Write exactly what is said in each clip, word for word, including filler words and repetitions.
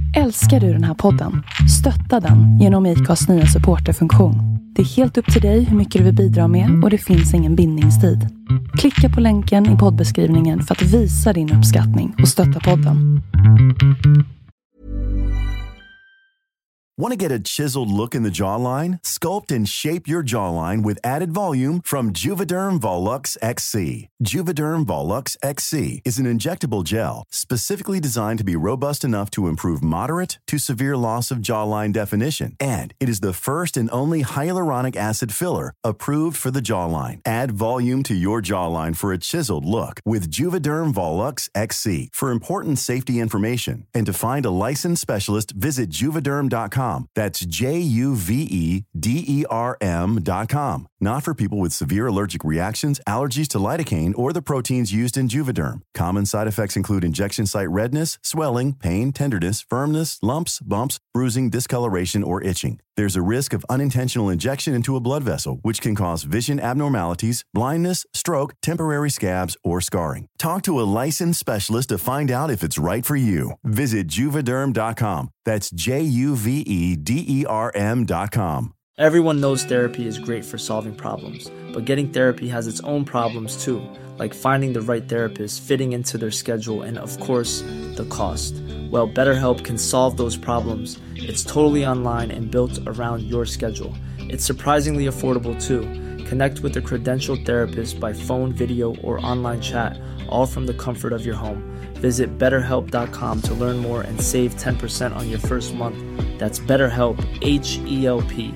Älskar du den här podden? Stötta den genom I C A:s nya supporterfunktion. Det är helt upp till dig hur mycket du vill bidra med och det finns ingen bindningstid. Klicka på länken i poddbeskrivningen för att visa din uppskattning och stötta podden. Want to get a chiseled look in the jawline? Sculpt and shape your jawline with added volume from Juvederm Volux X C. Juvederm Volux X C is an injectable gel specifically designed to be robust enough to improve moderate to severe loss of jawline definition. And it is the first and only hyaluronic acid filler approved for the jawline. Add volume to your jawline for a chiseled look with Juvederm Volux X C. For important safety information and to find a licensed specialist, visit juvederm dot com. That's J U V E D E R M dot com. Not for people with severe allergic reactions, allergies to lidocaine, or the proteins used in Juvederm. Common side effects include injection site redness, swelling, pain, tenderness, firmness, lumps, bumps, bruising, discoloration, or itching. There's a risk of unintentional injection into a blood vessel, which can cause vision abnormalities, blindness, stroke, temporary scabs, or scarring. Talk to a licensed specialist to find out if it's right for you. Visit juvederm dot com. That's J U V E D E R M dot com. Everyone knows therapy is great for solving problems, but getting therapy has its own problems too, like finding the right therapist, fitting into their schedule, and of course, the cost. Well, BetterHelp can solve those problems. It's totally online and built around your schedule. It's surprisingly affordable too. Connect with a credentialed therapist by phone, video, or online chat, all from the comfort of your home. Visit better help dot com to learn more and save ten percent on your first month. That's BetterHelp, H E L P.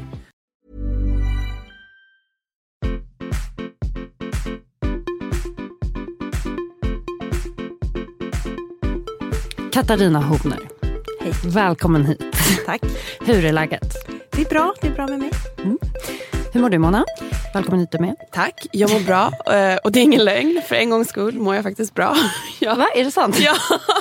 Katarina Horner. Hej. Välkommen hit. Tack. Hur är läget? Det är bra, det är bra med mig. Mm. Hur mår du, Mona? Välkommen hit du med. Tack, jag mår bra. Och det är ingen lögn, för en gångs skull mår jag faktiskt bra. Ja. Va? Är det sant? Ja.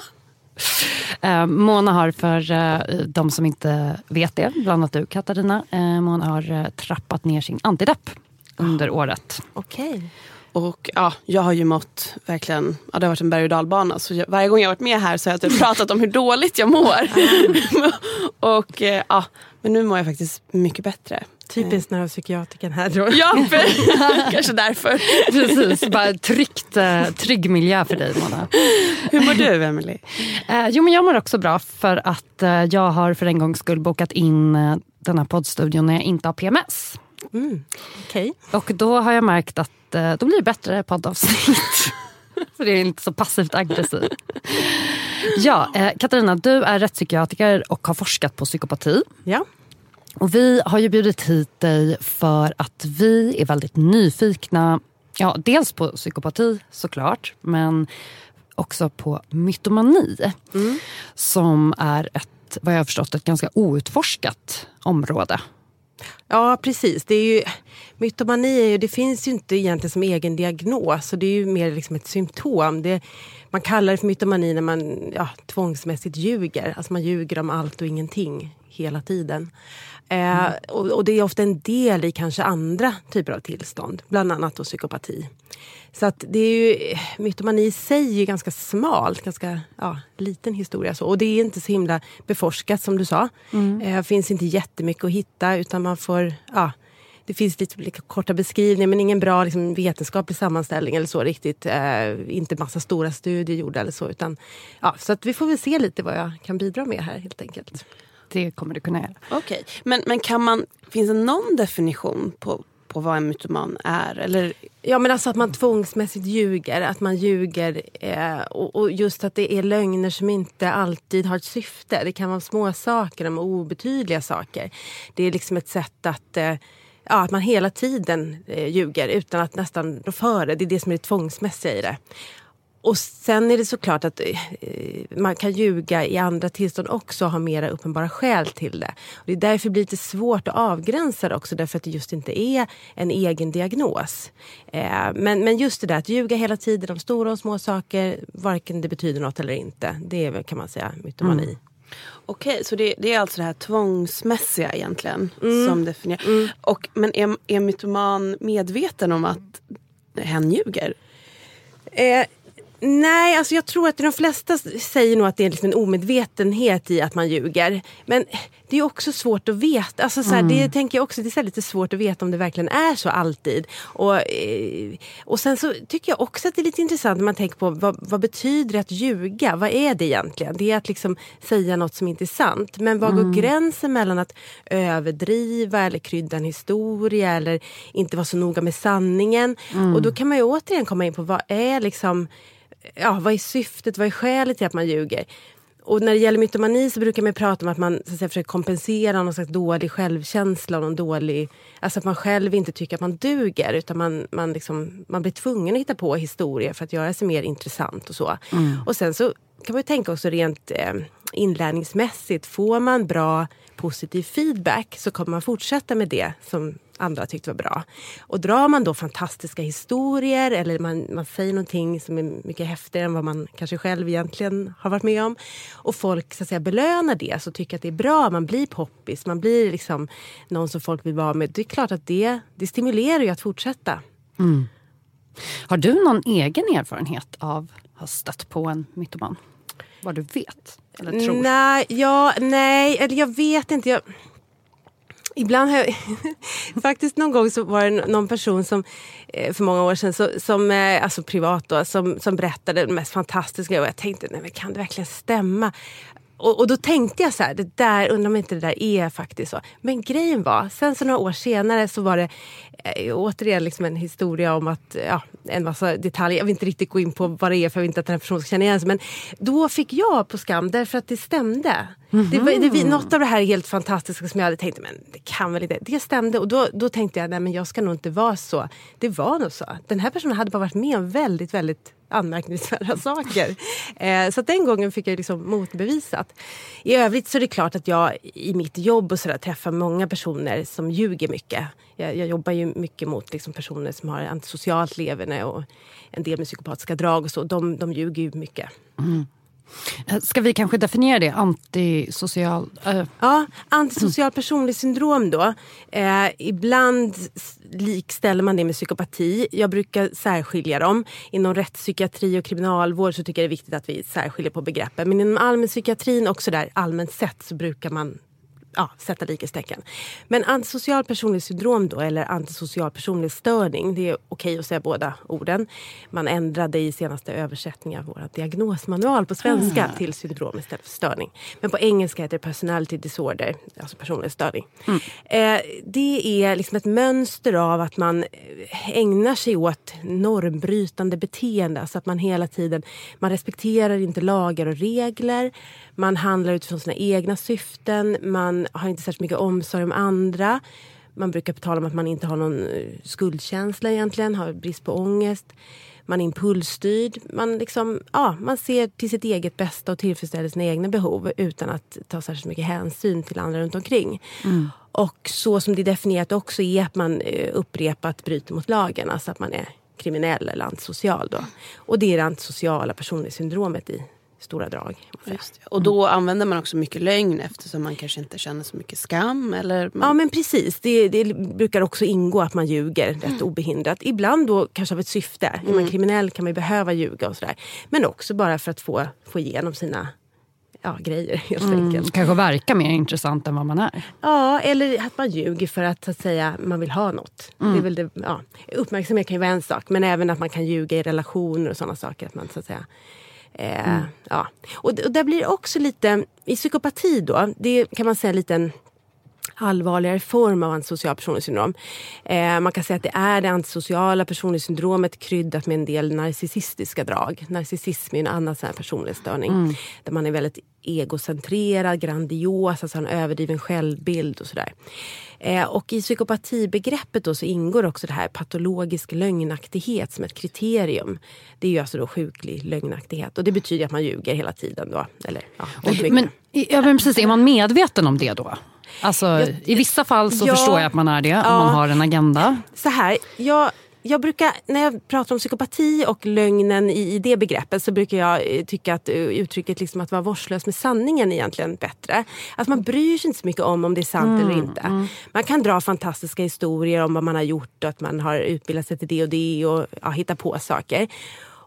uh, Mona har, för uh, de som inte vet det, bland annat du Katarina, uh, Mona har uh, trappat ner sin antidepp under oh. året. Okej. Okay. Och ja, jag har ju mått verkligen, ja, det har varit en berg- och dalbana, så jag, varje gång jag har varit med här så har jag pratat om hur dåligt jag mår. Och ja, men nu mår jag faktiskt mycket bättre. Typiskt när du har psykiatriken här då. Ja, för, kanske därför. Precis, bara tryggt, trygg miljö för dig, Mona. Hur mår du, Emily? Eh, jo, men jag mår också bra för att eh, jag har för en gångs skull bokat in eh, den här poddstudion när jag inte har P M S. Mm, okej. Okay. Och då har jag märkt att eh, då blir det bättre poddavsnitt. Så det är inte så passivt aggressivt. Ja, eh, Katarina, du är rättspsykiatriker och har forskat på psykopati. Ja. Och vi har ju bjudit hit dig för att vi är väldigt nyfikna, ja, dels på psykopati såklart, men också på mytomani. Mm. Som är ett, vad jag har förstått, ett ganska outforskat område. Ja, precis. Det är ju, mytomani är ju, det finns ju inte egentligen som egen diagnos, så det är ju mer liksom ett symptom. Det, man kallar det för mytomani när man ja, tvångsmässigt ljuger. Alltså man ljuger om allt och ingenting hela tiden. Eh, mm. och, och det är ofta en del i kanske andra typer av tillstånd, bland annat då psykopati. Så att det är ju, mytomani i sig är ganska smalt, ganska ja, liten historia så. Och det är inte så himla beforskat som du sa. Mm. Eh, finns inte jättemycket att hitta, utan man får, ja, det finns lite, lite korta beskrivningar, men ingen bra liksom, vetenskaplig sammanställning eller så riktigt. Eh, inte massa stora studier gjorda eller så, utan ja, så att vi får väl se lite vad jag kan bidra med här helt enkelt. Det kommer du kunna göra. Okej, okay. men, men kan man, finns det någon definition på på vad en mytoman är? Eller? Ja, men alltså att man tvångsmässigt ljuger. Att man ljuger eh, och, och just att det är lögner som inte alltid har ett syfte. Det kan vara små saker, de obetydliga saker. Det är liksom ett sätt att, eh, ja, att man hela tiden eh, ljuger utan att nästan rå före. Det är det som är det tvångsmässiga i det. Och sen är det såklart att eh, man kan ljuga i andra tillstånd också och ha mera uppenbara skäl till det. Och det är därför det blir lite svårt att avgränsa det också, därför att det just inte är en egen diagnos. Eh, men, men just det där att ljuga hela tiden om stora och små saker, varken det betyder något eller inte, det är, kan man säga, mytomani. Mm. Okej, så det, det är alltså det här tvångsmässiga egentligen mm. som definierar. Mm. Och, men är, är mytoman medveten om att hen ljuger? Eh, Nej, alltså jag tror att de flesta säger nog att det är liksom en omedvetenhet i att man ljuger. Men det är också svårt att veta. Alltså så här, mm. Det tänker jag också, det är lite svårt att veta om det verkligen är så alltid. Och, och sen så tycker jag också att det är lite intressant när man tänker på vad, vad betyder det att ljuga? Vad är det egentligen? Det är att liksom säga något som inte är sant. Men vad går mm. gränsen mellan att överdriva eller krydda en historia eller inte vara så noga med sanningen? Mm. Och då kan man ju återigen komma in på vad är liksom... Ja, vad är syftet, vad är skälet till att man ljuger? Och när det gäller mytomani så brukar man prata om att man så att säga, försöker kompensera någon slags dålig självkänsla, någon dålig, alltså att man själv inte tycker att man duger, utan man, man, liksom, man blir tvungen att hitta på historier för att göra sig mer intressant och så. Mm. Och sen så kan man ju tänka också rent eh, inlärningsmässigt, får man bra positiv feedback så kommer man fortsätta med det som andra tyckte var bra. Och drar man då fantastiska historier eller man, man säger någonting som är mycket häftigare än vad man kanske själv egentligen har varit med om och folk så att säga belönar det, så tycker att det är bra, man blir poppis, man blir liksom någon som folk vill vara med. Det är klart att det, det stimulerar ju att fortsätta. Mm. Har du någon egen erfarenhet av att ha stött på en mytoman? Vad du vet eller tror? Nej, ja, nej, eller jag vet inte. Jag... Ibland har jag... Faktiskt någon gång så var det någon person som för många år sedan, så, som, alltså privat då, som, som berättade det mest fantastiska och jag tänkte, nej men kan det verkligen stämma? Och, och då tänkte jag så här, det där, undrar om inte det där är faktiskt så. Men grejen var, sen så några år senare så var det eh, återigen liksom en historia om att, ja, en massa detaljer. Jag vill inte riktigt gå in på vad det är för jag vill inte att den här personen ska känna igen sig. Men då fick jag på skam därför att det stämde. Mm-hmm. Det var, det, något av det här är helt fantastiska som jag hade tänkt, men det kan väl inte. Det stämde och då, då tänkte jag, nej men jag ska nog inte vara så. Det var nog så. Den här personen hade bara varit med om väldigt, väldigt anmärkningsvärda saker. Eh, så att den gången fick jag liksom motbevisat. I övrigt så är det klart att jag i mitt jobb och sådär träffar många personer som ljuger mycket. Jag, jag jobbar ju mycket mot liksom personer som har antisocialt leverne och en del med psykopatiska drag och så. De, de ljuger ju mycket. Mm. Ska vi kanske definiera det? Antisocial... Äh. Ja, antisocial personlig syndrom då. Eh, ibland likställer man det med psykopati. Jag brukar särskilja dem. Inom rättspsykiatri och kriminalvård så tycker jag det är viktigt att vi särskiljer på begreppen. Men inom allmän psykiatrin också där allmänt sett så brukar man ja, sätta likhetstecken. Men antisocial personlig syndrom då, eller antisocial personlig störning, det är okej att säga båda orden. Man ändrade i senaste översättningen av vår diagnosmanual på svenska mm. till syndrom istället för störning. Men på engelska heter det personality disorder, alltså personlig störning. Mm. Eh, det är liksom ett mönster av att man ägnar sig åt normbrytande beteende, alltså att man hela tiden, man respekterar inte lagar och regler, man handlar utifrån sina egna syften, man har inte särskilt mycket omsorg om andra. Man brukar tala om att man inte har någon skuldkänsla egentligen, har brist på ångest. Man är impulsstyrd. Man, liksom, ja, man ser till sitt eget bästa och tillfredsställer sina egna behov utan att ta särskilt mycket hänsyn till andra runt omkring. Mm. Och så som det är definierat också är att man upprepat bryter mot lagen, alltså att man är kriminell eller antisocial då. Och det är det antisociala personlighetssyndromet i stora drag. Just det. Och då använder man också mycket lögn eftersom man kanske inte känner så mycket skam. Eller man... Ja men precis, det, det brukar också ingå att man ljuger rätt mm. obehindrat. Ibland då kanske av ett syfte. Mm. Är man kriminell kan man ju behöva ljuga och sådär. Men också bara för att få, få igenom sina ja, grejer helt mm. enkelt. Kanske verka mer intressant än vad man är. Ja, eller att man ljuger för att, så att säga, man vill ha något. Mm. Det är väl det, ja. Uppmärksamhet kan ju vara en sak, men även att man kan ljuga i relationer och sådana saker. Att man så att säga Eh, mm. ja. och, och där blir det också lite i psykopati då, det kan man säga lite en allvarligare form av antisocial personlighetssyndrom. Eh, man kan säga att det är det antisociala personlighetssyndromet kryddat med en del narcissistiska drag. Narcissism är en annan sån här personlighetsstörning mm. där man är väldigt egocentrerad, grandios, alltså en överdriven självbild och sådär. Eh, och i psykopatibegreppet då så ingår också det här patologisk lögnaktighet som ett kriterium. Det är ju alltså då sjuklig lögnaktighet. Och det betyder att man ljuger hela tiden då. Eller, ja, men, ja, men precis, är man medveten om det då? Alltså jag, i vissa fall så ja, förstår jag att man är det, ja, om man har en agenda. Så här, jag... Jag brukar, när jag pratar om psykopati och lögnen i, i det begreppet så brukar jag tycka att uttrycket liksom att vara vårdslös med sanningen egentligen bättre. Att man bryr sig inte så mycket om om det är sant mm, eller inte. Mm. Man kan dra fantastiska historier om vad man har gjort och att man har utbildat sig till det och det och ja, hitta på saker.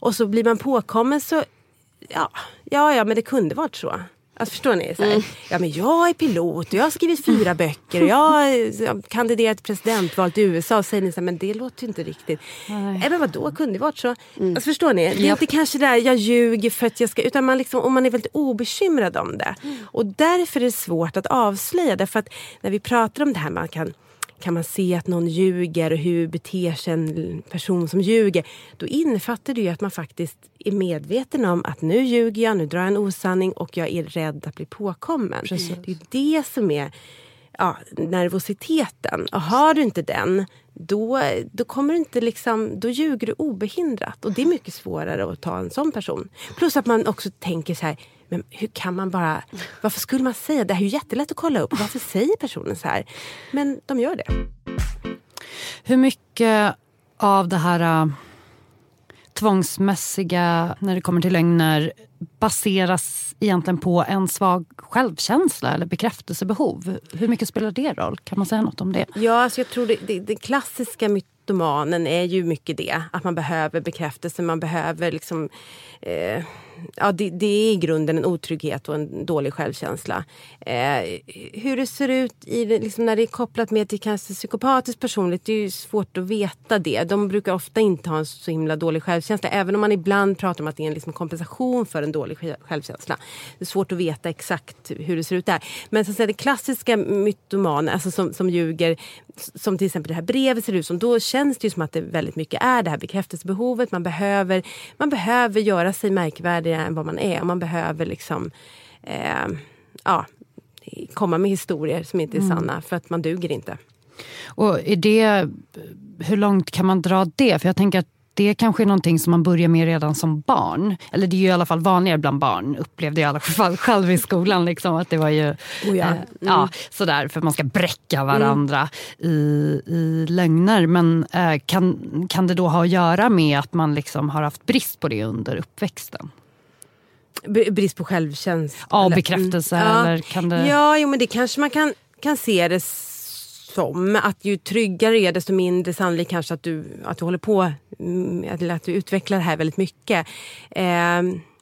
Och så blir man påkommen så, ja, ja, ja men det kunde varit så. Alltså förstår ni? Så här, mm. Ja, men jag är pilot och jag har skrivit fyra böcker och jag har kandiderat till presidentvalet i U S A och säger ni så här, men det låter ju inte riktigt. Nej, äh, men vadå, kunde det varit så? Mm. Alltså förstår ni? Det är inte kanske där jag ljuger för att jag ska, utan man liksom, om man är väldigt obekymrad om det. Mm. Och därför är det svårt att avslöja, därför att när vi pratar om det här, man kan kan man se att någon ljuger och hur beter sig en person som ljuger, då innefattar det ju att man faktiskt är medveten om att nu ljuger jag, nu drar jag en osanning och jag är rädd att bli påkommen. Precis. Det är det som är ja, nervositeten. Och har du inte den, då, då kommer du inte liksom, då ljuger du obehindrat. Och det är mycket svårare att ta en sån person. Plus att man också tänker så här, men hur kan man bara, varför skulle man säga, det här är ju jättelätt att kolla upp, varför säger personen så här? Men de gör det. Hur mycket av det här uh, tvångsmässiga när det kommer till lögner baseras egentligen på en svag självkänsla eller bekräftelsebehov? Hur mycket spelar det roll? Kan man säga något om det? Ja, alltså jag tror det, det, det klassiska mytomanen är ju mycket det. Att man behöver bekräftelse, man behöver liksom... Eh, ja, det, det är i grunden en otrygghet och en dålig självkänsla. Eh, hur det ser ut i det, liksom när det är kopplat med till kanske psykopatisk personlighet, det är ju svårt att veta det. De brukar ofta inte ha en så himla dålig självkänsla, även om man ibland pratar om att det är en liksom kompensation för en dålig självkänsla. Det är svårt att veta exakt hur det ser ut där. Men så att säga, det klassiska mytomanen, alltså som, som ljuger, som till exempel det här brevet ser ut som, då känns det ju som att det väldigt mycket är det här bekräftelsebehovet. Man behöver, man behöver göra sig märkvärdigare än vad man är. Och man behöver liksom eh, ja, komma med historier som inte är sanna, mm. för att man duger inte. Och är det, hur långt kan man dra det? För jag tänker att det kanske är någonting som man börjar med redan som barn. Eller det är ju i alla fall vanligare bland barn. Upplevde jag i alla fall själv i skolan. Liksom, att det var ju oh ja. eh, mm. ja, sådär för att man ska bräcka varandra mm. i, i lögner. Men eh, kan, kan det då ha att göra med att man liksom har haft brist på det under uppväxten? B- brist på självkänsla? Ja, eller? bekräftelse. Mm. Eller kan det... Ja, jo, men det kanske man kan, kan se det som att ju tryggare är, desto mindre sannolikt kanske att du, att du håller på, eller att du utvecklar det här väldigt mycket. Eh,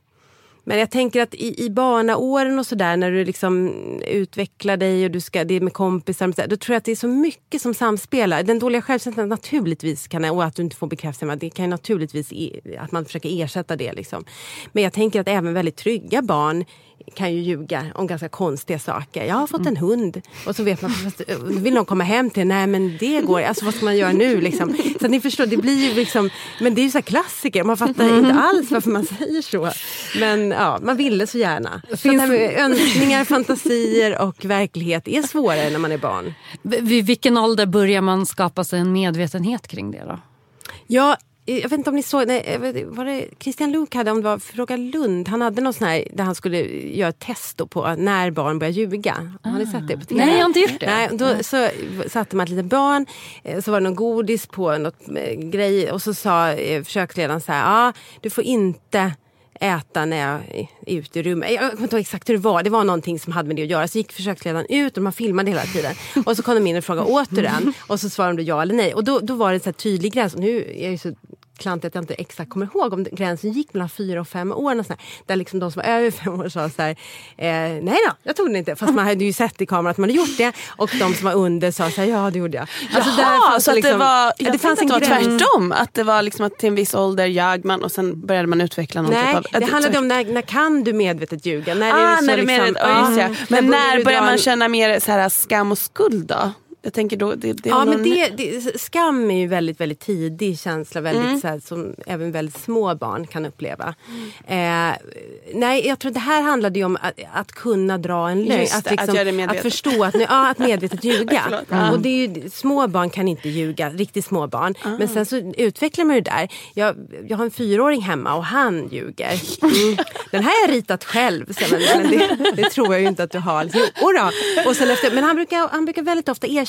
men jag tänker att i, i barnaåren och sådär, när du liksom utvecklar dig och du ska, det är med kompisar, då tror jag att det är så mycket som samspelar. Den dåliga självkänslan naturligtvis kan, och att du inte får bekräftelse, det kan naturligtvis att man försöker ersätta det liksom. Men jag tänker att även väldigt trygga barn kan ju ljuga om ganska konstiga saker. Jag har fått en hund. Och så vet man, vill någon komma hem till? Nej, men det går. Alltså vad ska man göra nu liksom? Så att ni förstår, det blir ju liksom, men det är ju så här klassiker. Man fattar mm. inte alls varför man säger så. Men ja, man ville så gärna. Så det här med önskningar, fantasier och verklighet är svårare när man är barn. Vid vilken ålder börjar man skapa sig en medvetenhet kring det då? Ja, jag vet inte om ni såg, nej, var det Christian Luuk hade, om det var Fråga Lund, han hade någon sån här där han skulle göra ett test på när barn börjar ljuga. Ah. Har ni sett det på T V? Nej, jag har inte gjort det. Nej, då mm. så satte man ett litet barn, så var det någon godis på något grej och så sa försöksledaren så här, ja, ah, du får inte äta när jag är ute i rummet. Jag kommer inte ihåg exakt hur det var. Det var någonting som hade med det att göra. Så gick försöksledaren ut och man filmade hela tiden. Och så kom de in och frågade åter den. Och så svarade de ja eller nej. Och då, då var det så här tydlig gräns. Nu är jag ju så klantigt att jag inte exakt kommer ihåg om gränsen gick mellan fyra och fem år. Och där liksom de som var över fem år sa så här, eh, nej då, jag tog den inte. Fast man hade ju sett i kameran att man hade gjort det. Och de som var under sa så här, ja det gjorde jag. Alltså, Jaha, så att liksom, det var, jag det fanns en att det var tvärtom. Att det var liksom att till en viss ålder jag man och sen började man utveckla någon nej, typ av... det handlade om när, när kan du medvetet ljuga? När ah, är det så när du liksom, medvetet, ah, ja. Men när, när börjar man en... känna mer så här skam och skuld då? Jag tänker då, det, det ja, någon... men det, det, skam är ju väldigt, väldigt tidig känsla, väldigt mm. så här, som även väldigt små barn kan uppleva. Mm. Eh, nej, jag tror det här handlade ju om att, att kunna dra en lögn, att, liksom, att, att förstå, att, ja, att medvetet ljuga. Mm. Och det är ju, små barn kan inte ljuga, riktigt små barn. Mm. Men sen så utvecklar man ju där. Jag, jag har en fyraåring hemma och han ljuger. Mm. Den här har jag ritat själv, så, men, men det, det tror jag ju inte att du har. Jo, då. Och sen efter, men han brukar, han brukar väldigt ofta erkänna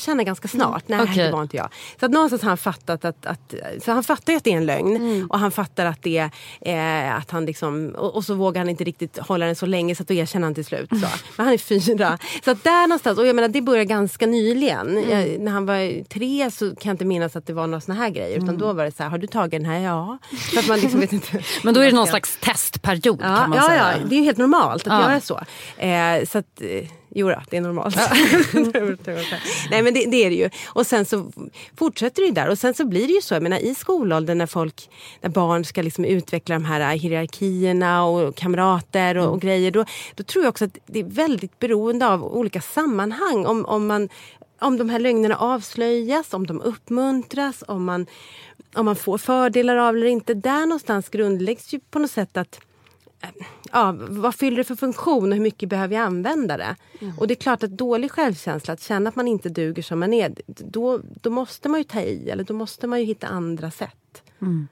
erkänna ganska snart. Nej, okay. det var inte jag. Så att någonstans har han fattat att, att så han fattar ju att det är en lögn. Mm. Och han fattar att det är eh, att han liksom, och, och så vågar han inte riktigt hålla den så länge så att då erkänner han till slut. Så. Men han är fyra. Så att där någonstans, och jag menar det började ganska nyligen. Mm. Jag, när han var tre så kan jag inte minnas att det var några såna här grejer. Utan mm. då var det så här, har du tagit den här? Ja. Så att man liksom vet inte. Men då är det någon slags testperiod ja, kan man ja, säga. Ja, det är ju helt normalt att ja. göra så. Eh, så att, eh, jo då, det är normalt. Ja. Nej men det, det är det ju. Och sen så fortsätter det ju där. Och sen så blir det ju så, jag menar i skolåldern när folk, när barn ska liksom utveckla de här hierarkierna och kamrater och, mm. och grejer. Då, då tror jag också att det är väldigt beroende av olika sammanhang. Om, om man Om de här lögnerna avslöjas, om de uppmuntras, om man, om man får fördelar av eller inte. Där någonstans grundläggs ju på något sätt att ja, vad fyller det för funktion och hur mycket behöver jag använda det? Mm. Och det är klart att dålig självkänsla, att känna att man inte duger som man är, då, då måste man ju ta i eller då måste man ju hitta andra sätt. Mm.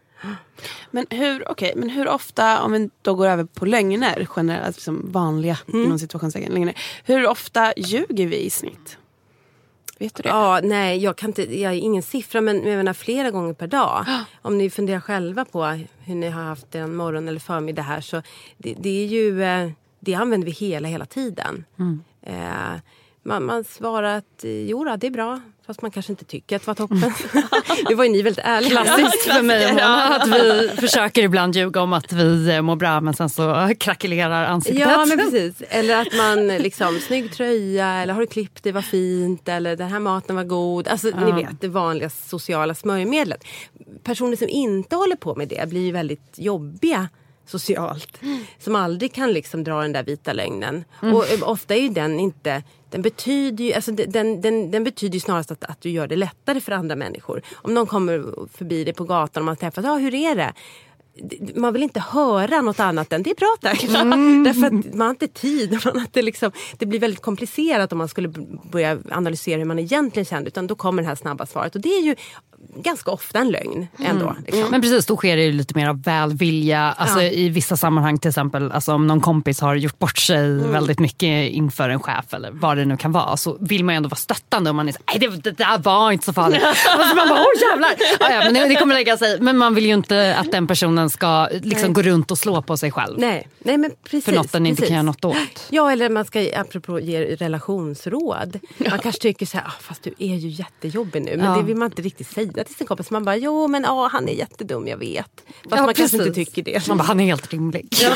Men hur, okay, men hur ofta, om vi då går över på lögner, generellt, liksom vanliga mm. inom situationstecken lögner, hur ofta ljuger vi i snitt? Vet du det? Ja, nej, jag kan inte, jag har ingen siffra, men jag menar flera gånger per dag. Om ni funderar själva på hur ni har haft en morgon eller förmiddag här, så det, det är ju, det använder vi hela, hela tiden. Mm. Eh, man, man svarar att jo då, det är bra, fast man kanske inte tycker att det var toppen. Det var ju ni väldigt ärliga. Klassiskt för mig och Mona, att vi försöker ibland ljuga om att vi mår bra, men sen så krackelerar ansiktet. Ja, men precis. Eller att man liksom, snygg tröja, eller har du klippt det, var fint, eller den här maten var god. Alltså ja. Ni vet, det vanliga sociala smörjmedlet. Personer som inte håller på med det blir ju väldigt jobbiga socialt. Mm. Som aldrig kan liksom dra den där vita lögnen. Mm. Och ofta är ju den inte, den betyder ju, alltså den, den, den betyder ju snarast att, att du gör det lättare för andra människor. Om någon kommer förbi dig på gatan och man träffas, ja hur är det? Man vill inte höra något annat än det är bra tack. Mm. Därför att man har inte tid. Man har inte liksom, det blir väldigt komplicerat om man skulle börja analysera hur man egentligen känner. Utan då kommer det här snabba svaret. Och det är ju ganska ofta en lögn ändå. Mm. Liksom. Men precis, då sker det ju lite mer av välvilja. Alltså ja. I vissa sammanhang till exempel, alltså om någon kompis har gjort bort sig mm. väldigt mycket inför en chef eller vad det nu kan vara, så vill man ju ändå vara stöttande om man är så, nej det, det där var inte så farligt. Alltså man bara, åh jävlar! Ja, ja, men det, det kommer lägga sig. Men man vill ju inte att den personen ska liksom gå runt och slå på sig själv. Nej, nej men precis. För något den inte precis. kan göra något åt. Ja, eller man ska, apropå ge relationsråd. Man kanske tycker så här, ah, fast du är ju jättejobbig nu. Men ja. Det vill man inte riktigt säga till sin kompis. Man bara, jo men ah, han är jättedum, jag vet. Fast ja, man precis. Kanske inte tycker det. Man bara, han är helt rimlig. Ja.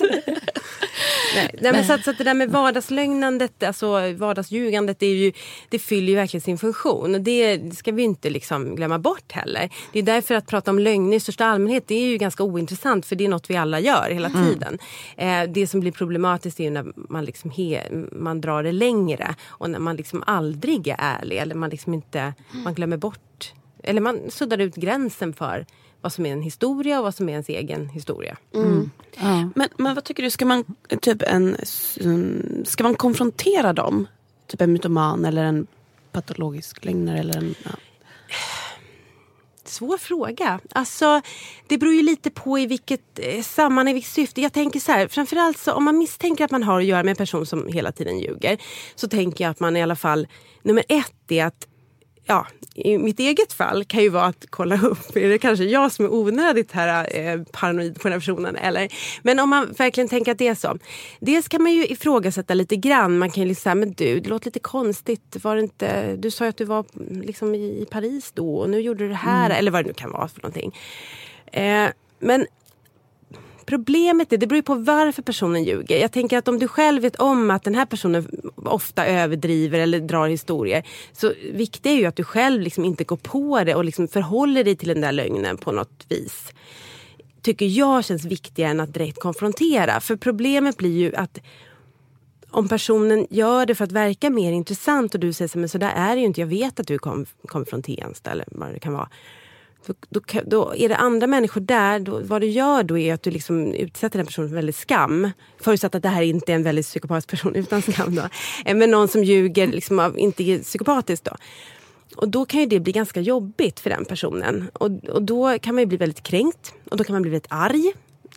Nej, nej, men så att, så att det där med vardagslögnandet, alltså vardagsljugandet, det, är ju, det fyller ju verkligen sin funktion. Och det ska vi inte liksom glömma bort heller. Det är därför att prata om lögner i största allmänhet, det är ju ganska ointressant, för det är något vi alla gör hela tiden. Mm. Eh, det som blir problematiskt är ju när man, liksom he, man drar det längre och när man liksom aldrig är ärlig, eller man liksom inte, man glömmer bort, eller man suddar ut gränsen för vad som är en historia och vad som är ens egen historia. Mm. Mm. Ja. Men, men vad tycker du, ska man typ en ska man konfrontera dem? Typ en mytoman eller en patologisk lögnare eller en... Ja. Svår fråga. Alltså, det beror ju lite på i vilket eh, sammanhang, i vilket syfte. Jag tänker så här, framförallt så om man misstänker att man har att göra med en person som hela tiden ljuger, så tänker jag att man i alla fall, nummer ett är att, ja, i mitt eget fall kan ju vara att kolla upp, är det kanske jag som är onödigt här eh, paranoid på den här personen, eller? Men om man verkligen tänker att det är så. Dels kan man ju ifrågasätta lite grann. Man kan ju liksom säga, men du, det låter lite konstigt. Var det inte, du sa ju att du var liksom i, i Paris då och nu gjorde du det här, mm. eller vad det nu kan vara för någonting. Eh, men problemet är, det beror ju på varför personen ljuger. Jag tänker att om du själv vet om att den här personen ofta överdriver eller drar historier, så viktigt är ju att du själv liksom inte går på det och liksom förhåller dig till den där lögnen på något vis. Tycker jag känns viktigare än att direkt konfrontera. För problemet blir ju att om personen gör det för att verka mer intressant och du säger så, men så där är det ju inte, jag vet att du är konfronterande eller vad det kan vara. Då, då, då är det andra människor där, då, vad du gör då är att du liksom utsätter den personen för väldigt skam. Förutsatt att det här inte är en väldigt psykopatisk person utan skam då. Men någon som ljuger liksom av, inte är psykopatisk då. Och då kan ju det bli ganska jobbigt för den personen. Och, och då kan man ju bli väldigt kränkt. Och då kan man bli väldigt arg.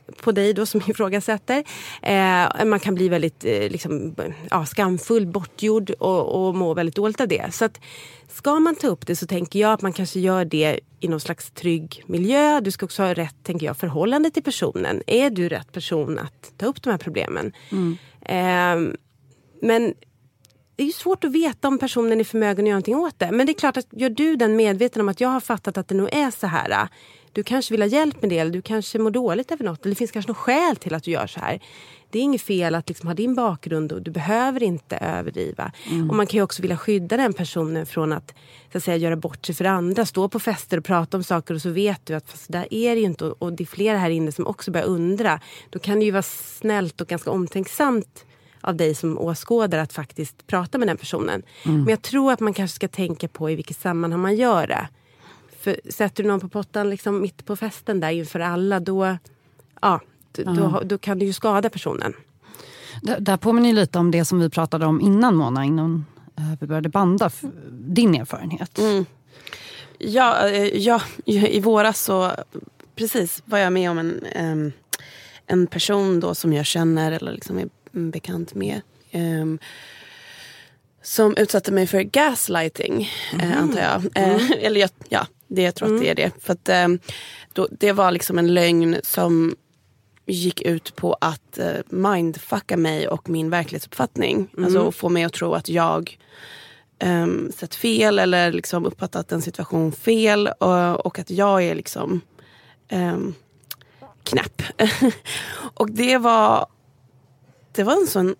på dig då som ifrågasätter. Eh, man kan bli väldigt eh, liksom, ja, skamfull, bortgjord och, och må väldigt dåligt av det. Så att ska man ta upp det så tänker jag att man kanske gör det i någon slags trygg miljö. Du ska också ha rätt, tänker jag, förhållande till personen. Är du rätt person att ta upp de här problemen? Mm. Eh, men det är ju svårt att veta om personen är förmögen att göra någonting åt det. Men det är klart att gör du den medveten om att jag har fattat att det nog är så här. Du kanske vill ha hjälp med det, eller du kanske mår dåligt över något. Eller det finns kanske något skäl till att du gör så här. Det är inget fel att liksom ha din bakgrund och du behöver inte överdriva. Mm. Och man kan ju också vilja skydda den personen från att, så att säga, göra bort sig för andra. Stå på fester och prata om saker och så vet du att fast där är det ju inte. Och det är flera här inne som också börjar undra. Då kan det ju vara snällt och ganska omtänksamt av dig som åskådare att faktiskt prata med den personen. Mm. Men jag tror att man kanske ska tänka på i vilket sammanhang man gör det. För sätter du någon på pottan liksom mitt på festen där inför alla, då, ja, då, mm. då, då kan du ju skada personen. D- där påminner ju lite om det som vi pratade om innan, Mona, innan uh, vi började banda. F- din erfarenhet. Mm. Ja, ja, i våras så precis var jag med om en, um, en person då som jag känner eller liksom är bekant med. Um, som utsatte mig för gaslighting, mm. eh, antar jag. Eh, mm. Eller jag, ja, det, jag tror mm. att det är det. För att eh, då, det var liksom en lögn som gick ut på att eh, mindfucka mig och min verklighetsuppfattning. Mm. Alltså få mig att tro att jag eh, sett fel eller liksom uppfattat en situation fel. Och, och att jag är liksom eh, knäpp. Och det var det var en sån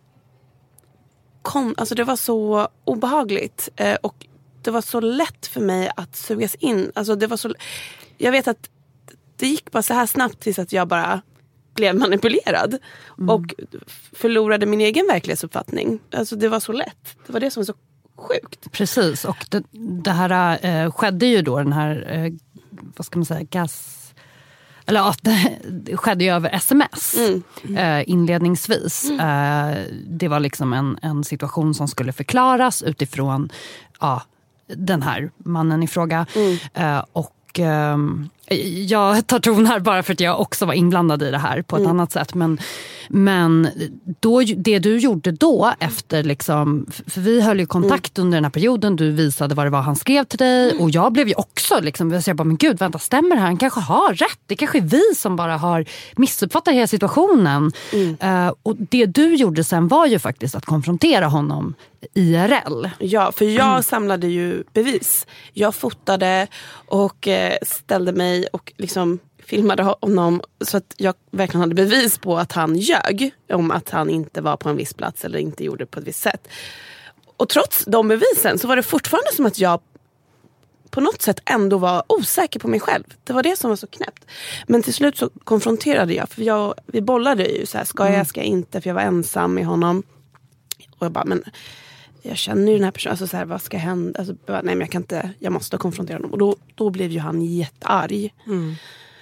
Kom, alltså det var så obehagligt eh, och det var så lätt för mig att sugas in. Alltså det var så, jag vet att det gick bara så här snabbt tills att jag bara blev manipulerad mm. och förlorade min egen verklighetsuppfattning. Alltså det var så lätt. Det var det som var så sjukt. Precis, och det, det här äh, skedde ju då, den här, äh, vad ska man säga, gas... Eller ja, det skedde ju över sms mm. eh, inledningsvis. Mm. Eh, det var liksom en, en situation som skulle förklaras utifrån ja, den här mannen i fråga. Mm. Eh, och eh, jag tar ton här bara för att jag också var inblandad i det här på ett mm. annat sätt. Men, men då, det du gjorde då efter liksom, för vi höll ju kontakt mm. under den här perioden, du visade vad det var han skrev till dig mm. och jag blev ju också liksom, jag säger bara, men gud, vänta, stämmer det här? Han kanske har rätt, det kanske är vi som bara har missuppfattat hela situationen. Mm. Uh, och det du gjorde sen var ju faktiskt att konfrontera honom I R L. Ja, för jag mm. samlade ju bevis. Jag fotade och eh, ställde mig och liksom filmade honom så att jag verkligen hade bevis på att han ljög om att han inte var på en viss plats eller inte gjorde det på ett visst sätt. Och trots de bevisen så var det fortfarande som att jag på något sätt ändå var osäker på mig själv. Det var det som var så knäppt. Men till slut så konfronterade jag, för jag, vi bollade ju så här, ska jag, ska jag inte, för jag var ensam med honom. Och jag bara, men jag känner ju den här personen, alltså så här, vad ska hända? Alltså, nej, men jag kan inte, jag måste konfrontera honom. Och då, då blev ju han jättearg. Mm.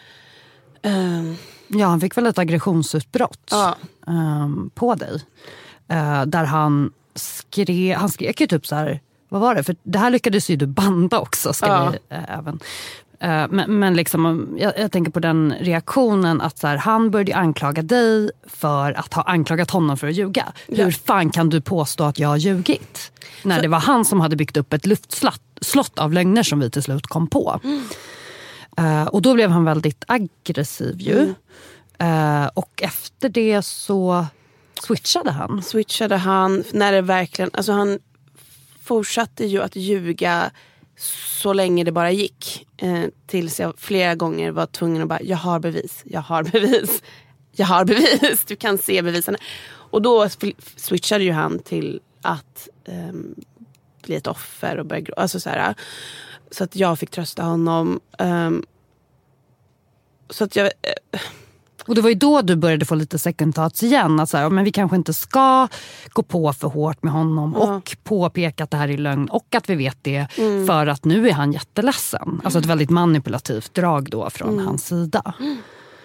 Um, ja, han fick väl ett aggressionsutbrott ja. um, på dig. Uh, där han skrek, han skrek ju typ så här, vad var det? För det här lyckades ju du banda också, ska ja. vi uh, även. Uh, men, men liksom, jag, jag tänker på den reaktionen att så här, han började anklaga dig för att ha anklagat honom för att ljuga. Ja. Hur fan kan du påstå att jag har ljugit? När så, det var han som hade byggt upp ett luftslott av lögner som vi till slut kom på. Mm. Uh, och då blev han väldigt aggressiv ju. Mm. Uh, och efter det så switchade han. Switchade han när det verkligen, alltså han fortsatte ju att ljuga så länge det bara gick. Eh, tills jag flera gånger var tvungen att bara, jag har bevis, jag har bevis, jag har bevis, du kan se bevisen. Och då switchade ju han till att eh, bli ett offer och börja, alltså så här, så att jag fick trösta honom. Eh, så att jag... Eh, Och det var ju då du började få lite second thoughts igen. Att så här, men vi kanske inte ska gå på för hårt med honom. Ja. Och påpeka att det här är lögn. Och att vi vet det. Mm. För att nu är han jätteledsen. Mm. Alltså ett väldigt manipulativt drag då från mm. hans sida. Mm.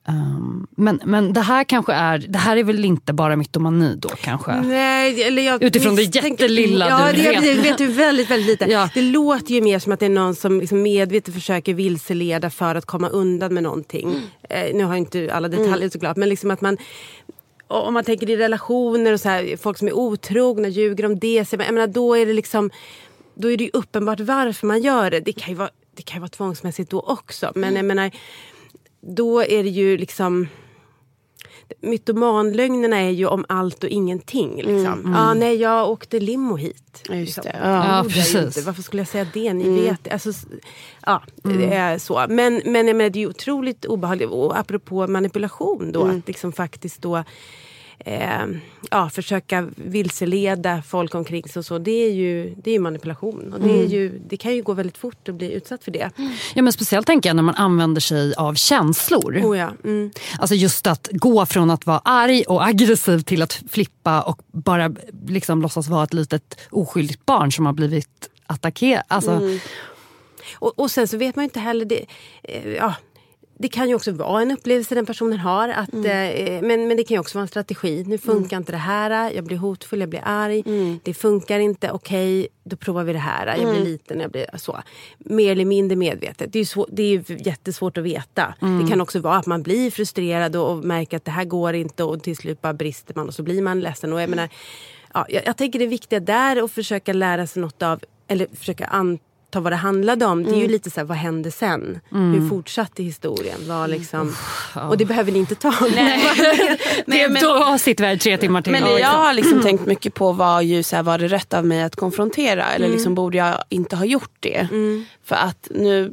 Um, men, men det här kanske är, det här är väl inte bara mytomani då kanske? Nej, eller jag utifrån det jättelilla ja, du det, vet. det vet du väldigt, väldigt lite. Ja. Det låter ju mer som att det är någon som liksom medvetet försöker vilseleda för att komma undan med någonting. Mm. Eh, nu har jag inte alla detaljer mm. såklart, men liksom att man, om man tänker i relationer och så här, folk som är otrogna, ljuger om det, så jag menar, då är det liksom, då är det ju uppenbart varför man gör det. Det kan ju vara, det kan ju vara tvångsmässigt då också, men jag menar, då är det ju liksom, mytomanlögnerna är ju om allt och ingenting liksom. Mm, mm. Ah, nej, jag åkte limo hit. Ja, just det. Liksom. Ja, Ja, precis. varför skulle jag säga det? Ni Mm. vet. Alltså, ja, Mm. det är så. Men, men, men det är ju otroligt obehagligt. Och apropå manipulation då, Mm. att liksom faktiskt då eh, ja, försöka vilseleda folk omkring sig och så. Det är ju, det är ju manipulation. Och det, är ju, det kan ju gå väldigt fort att bli utsatt för det. Ja, men speciellt tänker jag när man använder sig av känslor. Oh ja. Mm. Alltså just att gå från att vara arg och aggressiv till att flippa och bara liksom låtsas vara ett litet oskyldigt barn som har blivit attackerat. Alltså, Mm. Och, och sen så vet man ju inte heller det, eh, ja, det kan ju också vara en upplevelse den personen har att, mm. eh, men, men det kan ju också vara en strategi. Nu funkar mm. inte det här, jag blir hotfull, jag blir arg, mm. det funkar inte, okej, okay, då provar vi det här, jag blir mm. liten, jag blir så. Mer eller mindre medvetet. Det är ju, svår, det är ju jättesvårt att veta. Mm. Det kan också vara att man blir frustrerad och, och märker att det här går inte och till slut bara brister man och så blir man ledsen. Och jag menar, ja, jag, jag tänker det viktiga där är att försöka lära sig något av, eller försöka anta ta vad det handlade om. Det är ju mm. lite så här, vad hände sen? Mm. Hur fortsatte historien? Var liksom, mm. och det behöver ni inte ta. Nej. Nej, men, då sitter vi här tre timmar till. Men det jag har liksom tänkt mycket på var ju så här, var det rätt av mig att konfrontera? Eller Mm. liksom borde jag inte ha gjort det? Mm. För att nu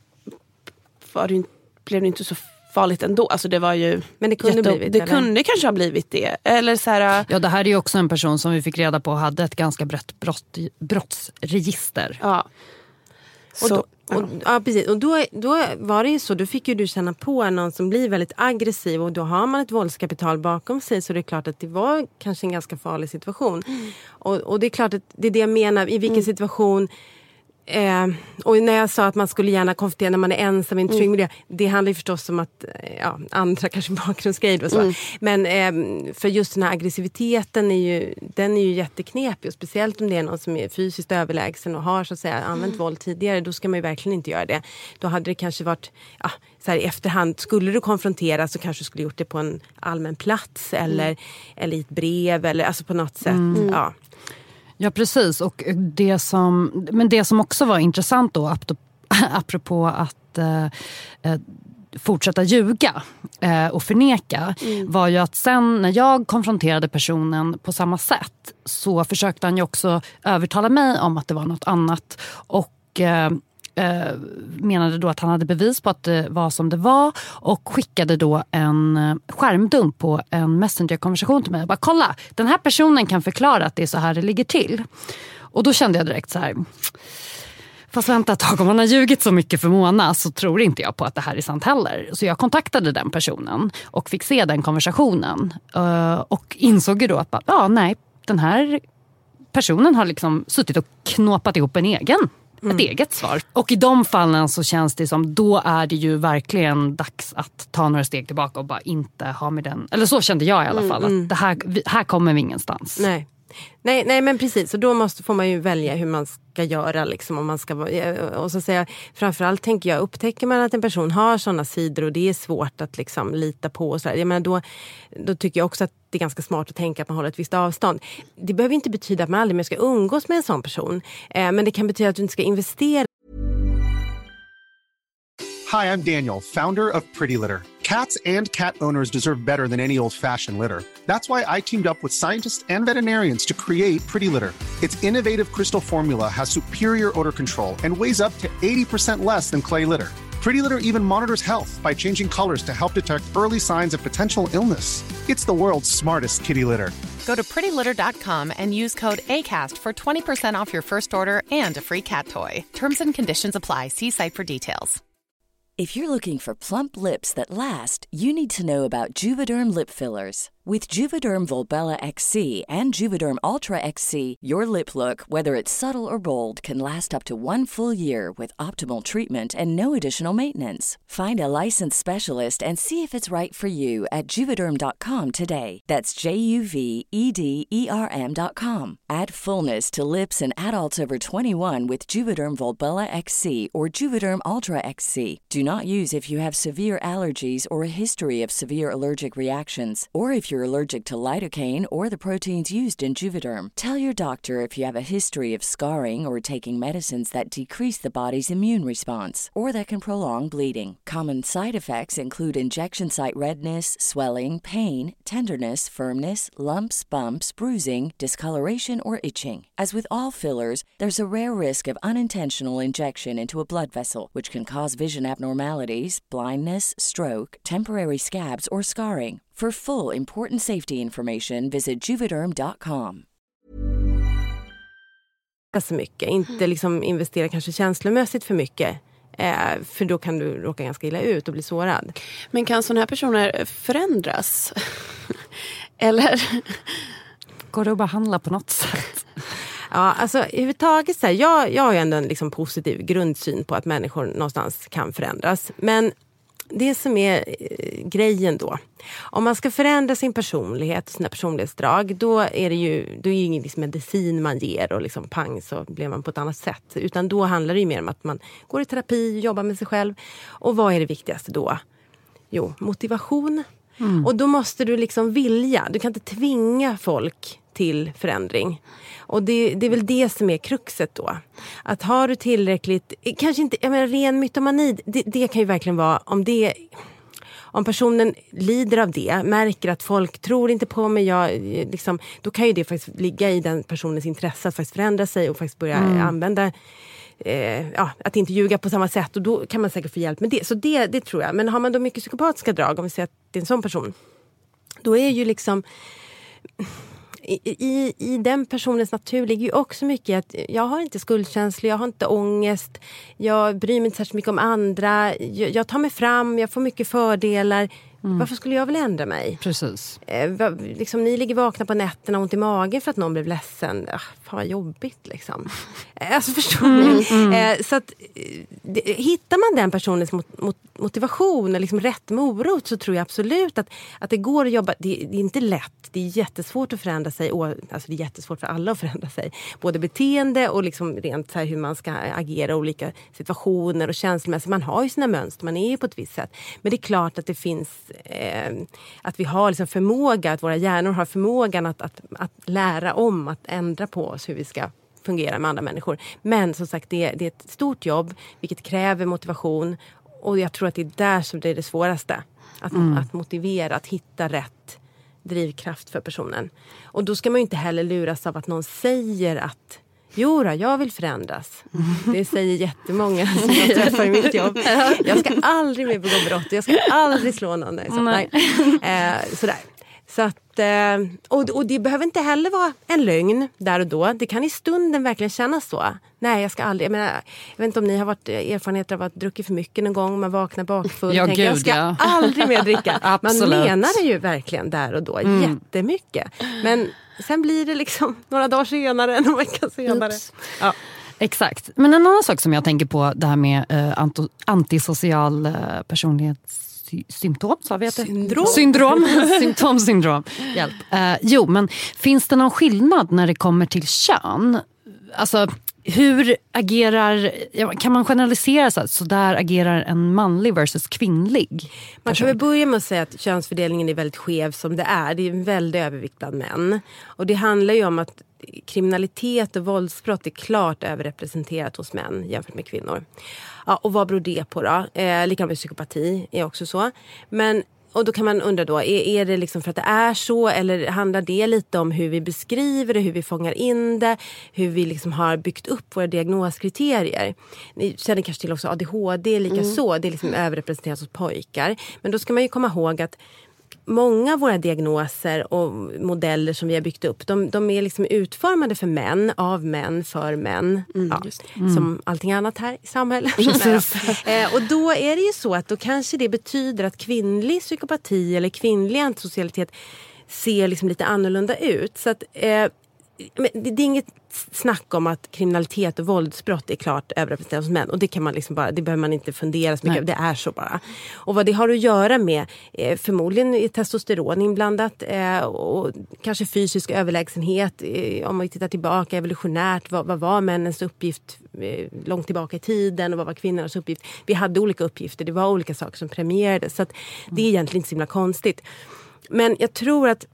var det, blev det inte så farligt ändå. Alltså det var ju men det kunde, jätte, blivit, det eller? kunde kanske ha blivit det. Eller så här, ja, det här är ju också en person som vi fick reda på hade ett ganska brett brott, brottsregister. Ja. Och då, och, ja, precis. Och då, då var det ju så, då fick ju du känna på någon som blir väldigt aggressiv och då har man ett våldskapital bakom sig, så det är klart att det var kanske en ganska farlig situation. Mm. Och, och det är klart att det är det jag menar, i vilken mm. situation. Eh, och när jag sa att man skulle gärna konfrontera när man är ensam i en trygg mm. miljö, det handlar ju förstås om att ja, andra kanske bakgrundsgrejer och så. Mm. Men eh, för just den här aggressiviteten är ju, den är ju jätteknepig, och speciellt om det är någon som är fysiskt överlägsen och har så att säga använt mm. våld tidigare, då ska man ju verkligen inte göra det. Då hade det kanske varit ja, så här i efterhand, skulle du konfrontera så kanske du skulle gjort det på en allmän plats eller, mm. eller i ett brev eller alltså på något sätt. Mm. Ja. Ja, precis. Och det som, men det som också var intressant då, apropå att eh, fortsätta ljuga eh, och förneka, mm. var ju att sen när jag konfronterade personen på samma sätt så försökte han ju också övertala mig om att det var något annat. Och eh, eh, menade då att han hade bevis på att det var som det var och skickade då en skärmdump på en messengerkonversation till mig och bara, kolla, den här personen kan förklara att det är så här det ligger till. Och då kände jag direkt så här, fast vänta ett tag, om man har ljugit så mycket för Mona så tror inte jag på att det här är sant heller. Så jag kontaktade den personen och fick se den konversationen och insåg ju då att ja, nej, den här personen har liksom suttit och knåpat ihop en egen Mm. ett eget svar. Och i de fallen så känns det som, då är det ju verkligen dags att ta några steg tillbaka och bara inte ha med den, eller så kände jag i alla fall, mm. att det här, här kommer vi ingenstans. Nej. Nej, nej men precis, och då måste, får man ju välja hur man ska göra liksom, om man ska, och så säga, framförallt tänker jag, upptäcker man att en person har sådana sidor och det är svårt att liksom lita på och så där, jag menar, då, då tycker jag också att det är ganska smart att tänka att man håller ett visst avstånd. Det behöver inte betyda att man aldrig mer ska umgås med en sån person, eh, men det kan betyda att du inte ska investera. Hi, I'm Daniel, founder of Pretty Litter. Cats and cat owners deserve better than any old-fashioned litter. That's why I teamed up with scientists and veterinarians to create Pretty Litter. Its innovative crystal formula has superior odor control and weighs up to eighty percent less than clay litter. Pretty Litter even monitors health by changing colors to help detect early signs of potential illness. It's the world's smartest kitty litter. Go to pretty litter dot com and use code ACAST for twenty percent off your first order and a free cat toy. Terms and conditions apply. See site for details. If you're looking for plump lips that last, you need to know about Juvederm lip fillers. With Juvederm Volbella X C and Juvederm Ultra X C, your lip look, whether it's subtle or bold, can last up to one full year with optimal treatment and no additional maintenance. Find a licensed specialist and see if it's right for you at juvederm dot com today. That's J U V E D E R M dot com. Add fullness to lips in adults over twenty-one with Juvederm Volbella X C or Juvederm Ultra X C. Do not use if you have severe allergies or a history of severe allergic reactions, or if you're allergic to lidocaine or the proteins used in Juvederm. Tell your doctor if you have a history of scarring or taking medicines that decrease the body's immune response or that can prolong bleeding. Common side effects include injection site redness, swelling, pain, tenderness, firmness, lumps, bumps, bruising, discoloration, or itching. As with all fillers, there's a rare risk of unintentional injection into a blood vessel, which can cause vision abnormalities, blindness, stroke, temporary scabs, or scarring. For full, important safety information, visit juvederm dot com. Så mycket, inte liksom investera kanske känslomässigt för mycket. Eh, för då kan du råka ganska illa ut och bli sårad. Men kan sådana här personer förändras? Eller går det att behandla på något sätt? Ja, alltså överhuvudtaget så här, jag, jag har ju ändå en liksom positiv grundsyn på att människor någonstans kan förändras. Men det som är eh, grejen då, om man ska förändra sin personlighet och sina personlighetsdrag, då är det ju, då är det ju ingen liksom medicin man ger och liksom pang så blir man på ett annat sätt. Utan då handlar det ju mer om att man går i terapi, jobbar med sig själv. Och vad är det viktigaste då? Jo, motivation. Mm. Och då måste du liksom vilja, du kan inte tvinga folk till förändring. Och det, det är väl det som är kruxet då. Att har du tillräckligt, kanske inte, jag menar ren mytomani, det, det kan ju verkligen vara, om det, om personen lider av det, märker att folk tror inte på mig, jag, liksom, då kan ju det faktiskt ligga i den personens intresse att faktiskt förändra sig och faktiskt börja mm. använda, eh, ja, att inte ljuga på samma sätt, och då kan man säkert få hjälp med det. Så det, det tror jag. Men har man då mycket psykopatiska drag, om vi säger att det är en sån person, då är ju liksom I, i, i den personens natur ligger ju också mycket att jag har inte skuldkänsla, jag har inte ångest, jag bryr mig inte särskilt mycket om andra, jag, jag tar mig fram, jag får mycket fördelar. Mm. Varför skulle jag vilja ändra mig? Precis. Eh, liksom, ni ligger vakna på nätterna och ont i magen för att någon blev ledsen. Ah, fan vad jobbigt liksom. Alltså förstår ni? Mm, mm. Eh, så att det, hittar man den personens mot, mot, motivation och liksom rätt morot, så tror jag absolut att, att det går att jobba. Det, det är inte lätt. Det är jättesvårt att förändra sig. Och, alltså det är jättesvårt för alla att förändra sig. Både beteende och liksom rent så här hur man ska agera i olika situationer och känslomässigt. Man har ju sina mönster, man är ju på ett visst sätt. Men det är klart att det finns eh, att vi har liksom förmåga, att våra hjärnor har förmågan att, att, att lära om, att ändra på oss hur vi ska fungera med andra människor. Men som sagt, det, det är ett stort jobb, vilket kräver motivation. Och jag tror att det är där som det är det svåraste. Att, mm. att motivera, att hitta rätt drivkraft för personen. Och då ska man ju inte heller luras av att någon säger att jo då, jag vill förändras. Det säger jättemånga som jag träffar i mitt jobb. Jag ska aldrig mer begå brott. Jag ska aldrig slå någon. Så, nej. Eh, sådär. Så att, eh, och, och det behöver inte heller vara en lögn där och då. Det kan i stunden verkligen kännas så. Nej, jag ska aldrig. Jag, menar, jag vet inte om ni har varit erfarenheter av att dricka för mycket någon gång. Man vaknar bakfull. Ja, tänker, gud, jag ska ja. aldrig mer dricka. Man Absolut. menar det ju verkligen där och då. Mm. Jättemycket. Men sen blir det liksom några dagar senare, en vecka senare. Ja. Exakt. Men en annan sak som jag tänker på, det här med eh, anto- antisocial eh, personlighetssymptom, så vet Syndrom. Syndrom. Symptomsyndrom. Hjälp. Eh, jo, men finns det någon skillnad när det kommer till kön? Alltså, hur agerar, kan man generalisera så att så där agerar en manlig versus kvinnlig? Man kan väl börja med att säga att könsfördelningen är väldigt skev som det är. Det är en väldigt övervikt bland män. Och det handlar ju om att kriminalitet och våldsbrott är klart överrepresenterat hos män jämfört med kvinnor. Ja, och vad beror det på då? Eh, likadant med psykopati är också så. Men och då kan man undra då, är, är det liksom för att det är så, eller handlar det lite om hur vi beskriver det, hur vi fångar in det, hur vi liksom har byggt upp våra diagnoskriterier. Ni känner kanske till också A D H D, lika mm. så, det är liksom överrepresenterat hos pojkar. Men då ska man ju komma ihåg att många av våra diagnoser och modeller som vi har byggt upp, de, de är liksom utformade för män, av män, för män. Mm, ja, mm. Som allting annat här i samhället. eh, och då är det ju så att då kanske det betyder att kvinnlig psykopati eller kvinnlig antisocialitet, ser liksom lite annorlunda ut. Så att, eh, men det, det är inget snack om att kriminalitet och våldsbrott är klart överrepresenterat hos män. Och det kan man liksom bara, det behöver man inte fundera så mycket över. Det är så bara. Och vad det har att göra med, eh, förmodligen är testosteron inblandat eh, och kanske fysisk överlägsenhet. Eh, om man tittar tillbaka evolutionärt, vad, vad var männens uppgift eh, långt tillbaka i tiden och vad var kvinnornas uppgift? Vi hade olika uppgifter, det var olika saker som premierades. Så att det är egentligen inte så himla konstigt. Men jag tror att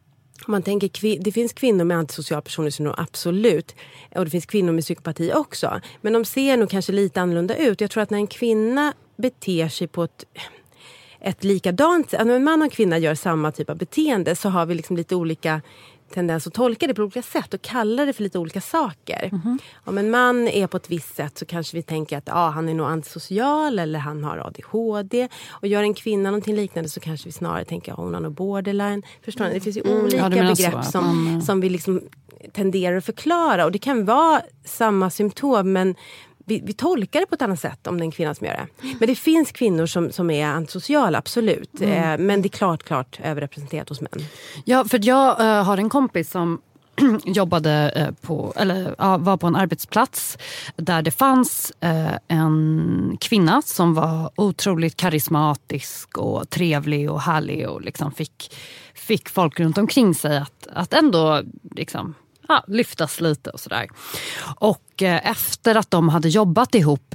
om man tänker, det finns kvinnor med antisocial personlighetssyndrom, absolut. Och det finns kvinnor med psykopati också. Men de ser nog kanske lite annorlunda ut. Jag tror att när en kvinna beter sig på ett, ett likadant sätt, när en man och en kvinna gör samma typ av beteende, så har vi liksom lite olika tendens att tolka det på olika sätt och kalla det för lite olika saker. Mm-hmm. Om en man är på ett visst sätt så kanske vi tänker att ah, han är nog antisocial eller han har A D H D. Och gör en kvinna någonting liknande så kanske vi snarare tänker att ah, hon har nog borderline. Förstår ni? Det finns ju mm. olika ja, begrepp så, som, man... som vi liksom tenderar att förklara. Och det kan vara samma symptom, men Vi, vi tolkar det på ett annat sätt om det är en kvinna som gör det. Men det finns kvinnor som, som är antisociala, absolut. Mm. Eh, men det är klart, klart överrepresenterat hos män. Ja, för jag uh, har en kompis som jobbade uh, på, eller uh, var på en arbetsplats där det fanns uh, en kvinna som var otroligt karismatisk och trevlig och härlig och liksom fick, fick folk runt omkring sig att, att ändå liksom... Ja, lyftas lite och sådär. Och eh, efter att de hade jobbat ihop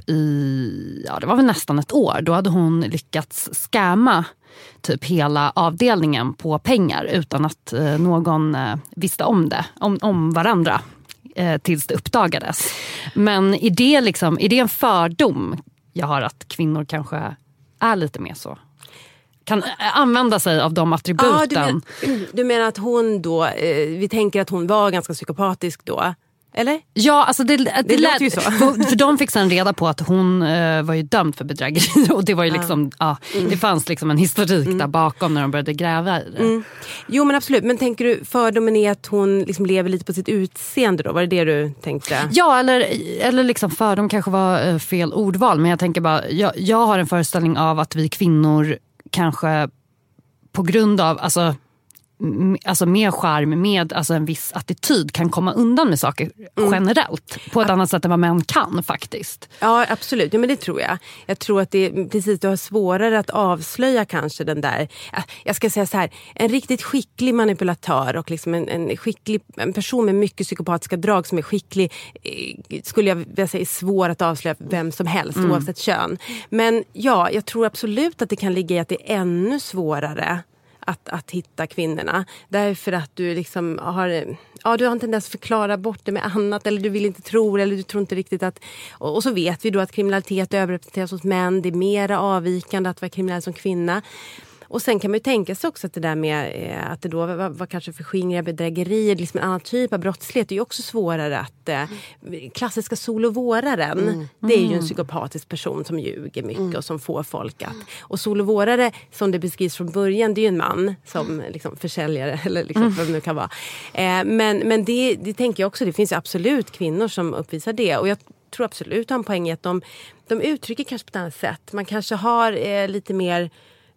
i, ja det var väl nästan ett år, då hade hon lyckats skämma typ hela avdelningen på pengar utan att eh, någon eh, visste om det, om, om varandra eh, tills det uppdagades. Men är det, liksom, är det en fördom jag har att kvinnor kanske är lite mer så? Kan använda sig av de attributen. Ah, du, men, du menar att hon då, eh, vi tänker att hon var ganska psykopatisk då? Eller? Ja, alltså det, det, det lät ju så. För, för de fick sen reda på att hon eh, var ju dömd för bedrägeri. Och det var ju liksom, ja, ja mm. det fanns liksom en historik mm. där bakom när de började gräva i det. Mm. Jo men absolut, men tänker du fördomen är att hon liksom lever lite på sitt utseende då? Var det det du tänkte? Ja, eller, eller liksom fördom kanske var eh, fel ordval. Men jag tänker bara, jag, jag har en föreställning av att vi kvinnor kanske på grund av alltså, m- alltså mer charm, med alltså en viss attityd kan komma undan med saker mm. generellt på ett ja. annat sätt än vad män kan faktiskt. Ja, absolut. Ja, men det tror jag. Jag tror att det är precis, du har svårare att avslöja kanske den där, jag ska säga så här, en riktigt skicklig manipulatör och liksom en, en skicklig en person med mycket psykopatiska drag som är skicklig, skulle jag vilja säga är svår att avslöja vem som helst mm. oavsett kön. Men ja, jag tror absolut att det kan ligga i att det är ännu svårare Att, att hitta kvinnorna. Därför att du liksom har, ja, du har en tendens att förklara bort det med annat. Eller du vill inte tro eller du tror inte riktigt att... Och, och så vet vi då att kriminalitet överrepresenteras hos män. Det är mera avvikande att vara kriminell som kvinna. Och sen kan man ju tänka sig också att det där med eh, att det då var, var kanske förskingriga bedrägerier, liksom en annan typ av brottslighet, det är ju också svårare att eh, klassiska solovåraren, mm. det är ju en psykopatisk person som ljuger mycket mm. och som får folk att, och solovårare som det beskrivs från början, det är ju en man som liksom försäljare eller liksom mm. vad det nu kan vara. Eh, men men det, det tänker jag också, det finns absolut kvinnor som uppvisar det, och jag tror absolut har en poäng i att de, de uttrycker kanske på ett annat sätt. Man kanske har eh, lite mer...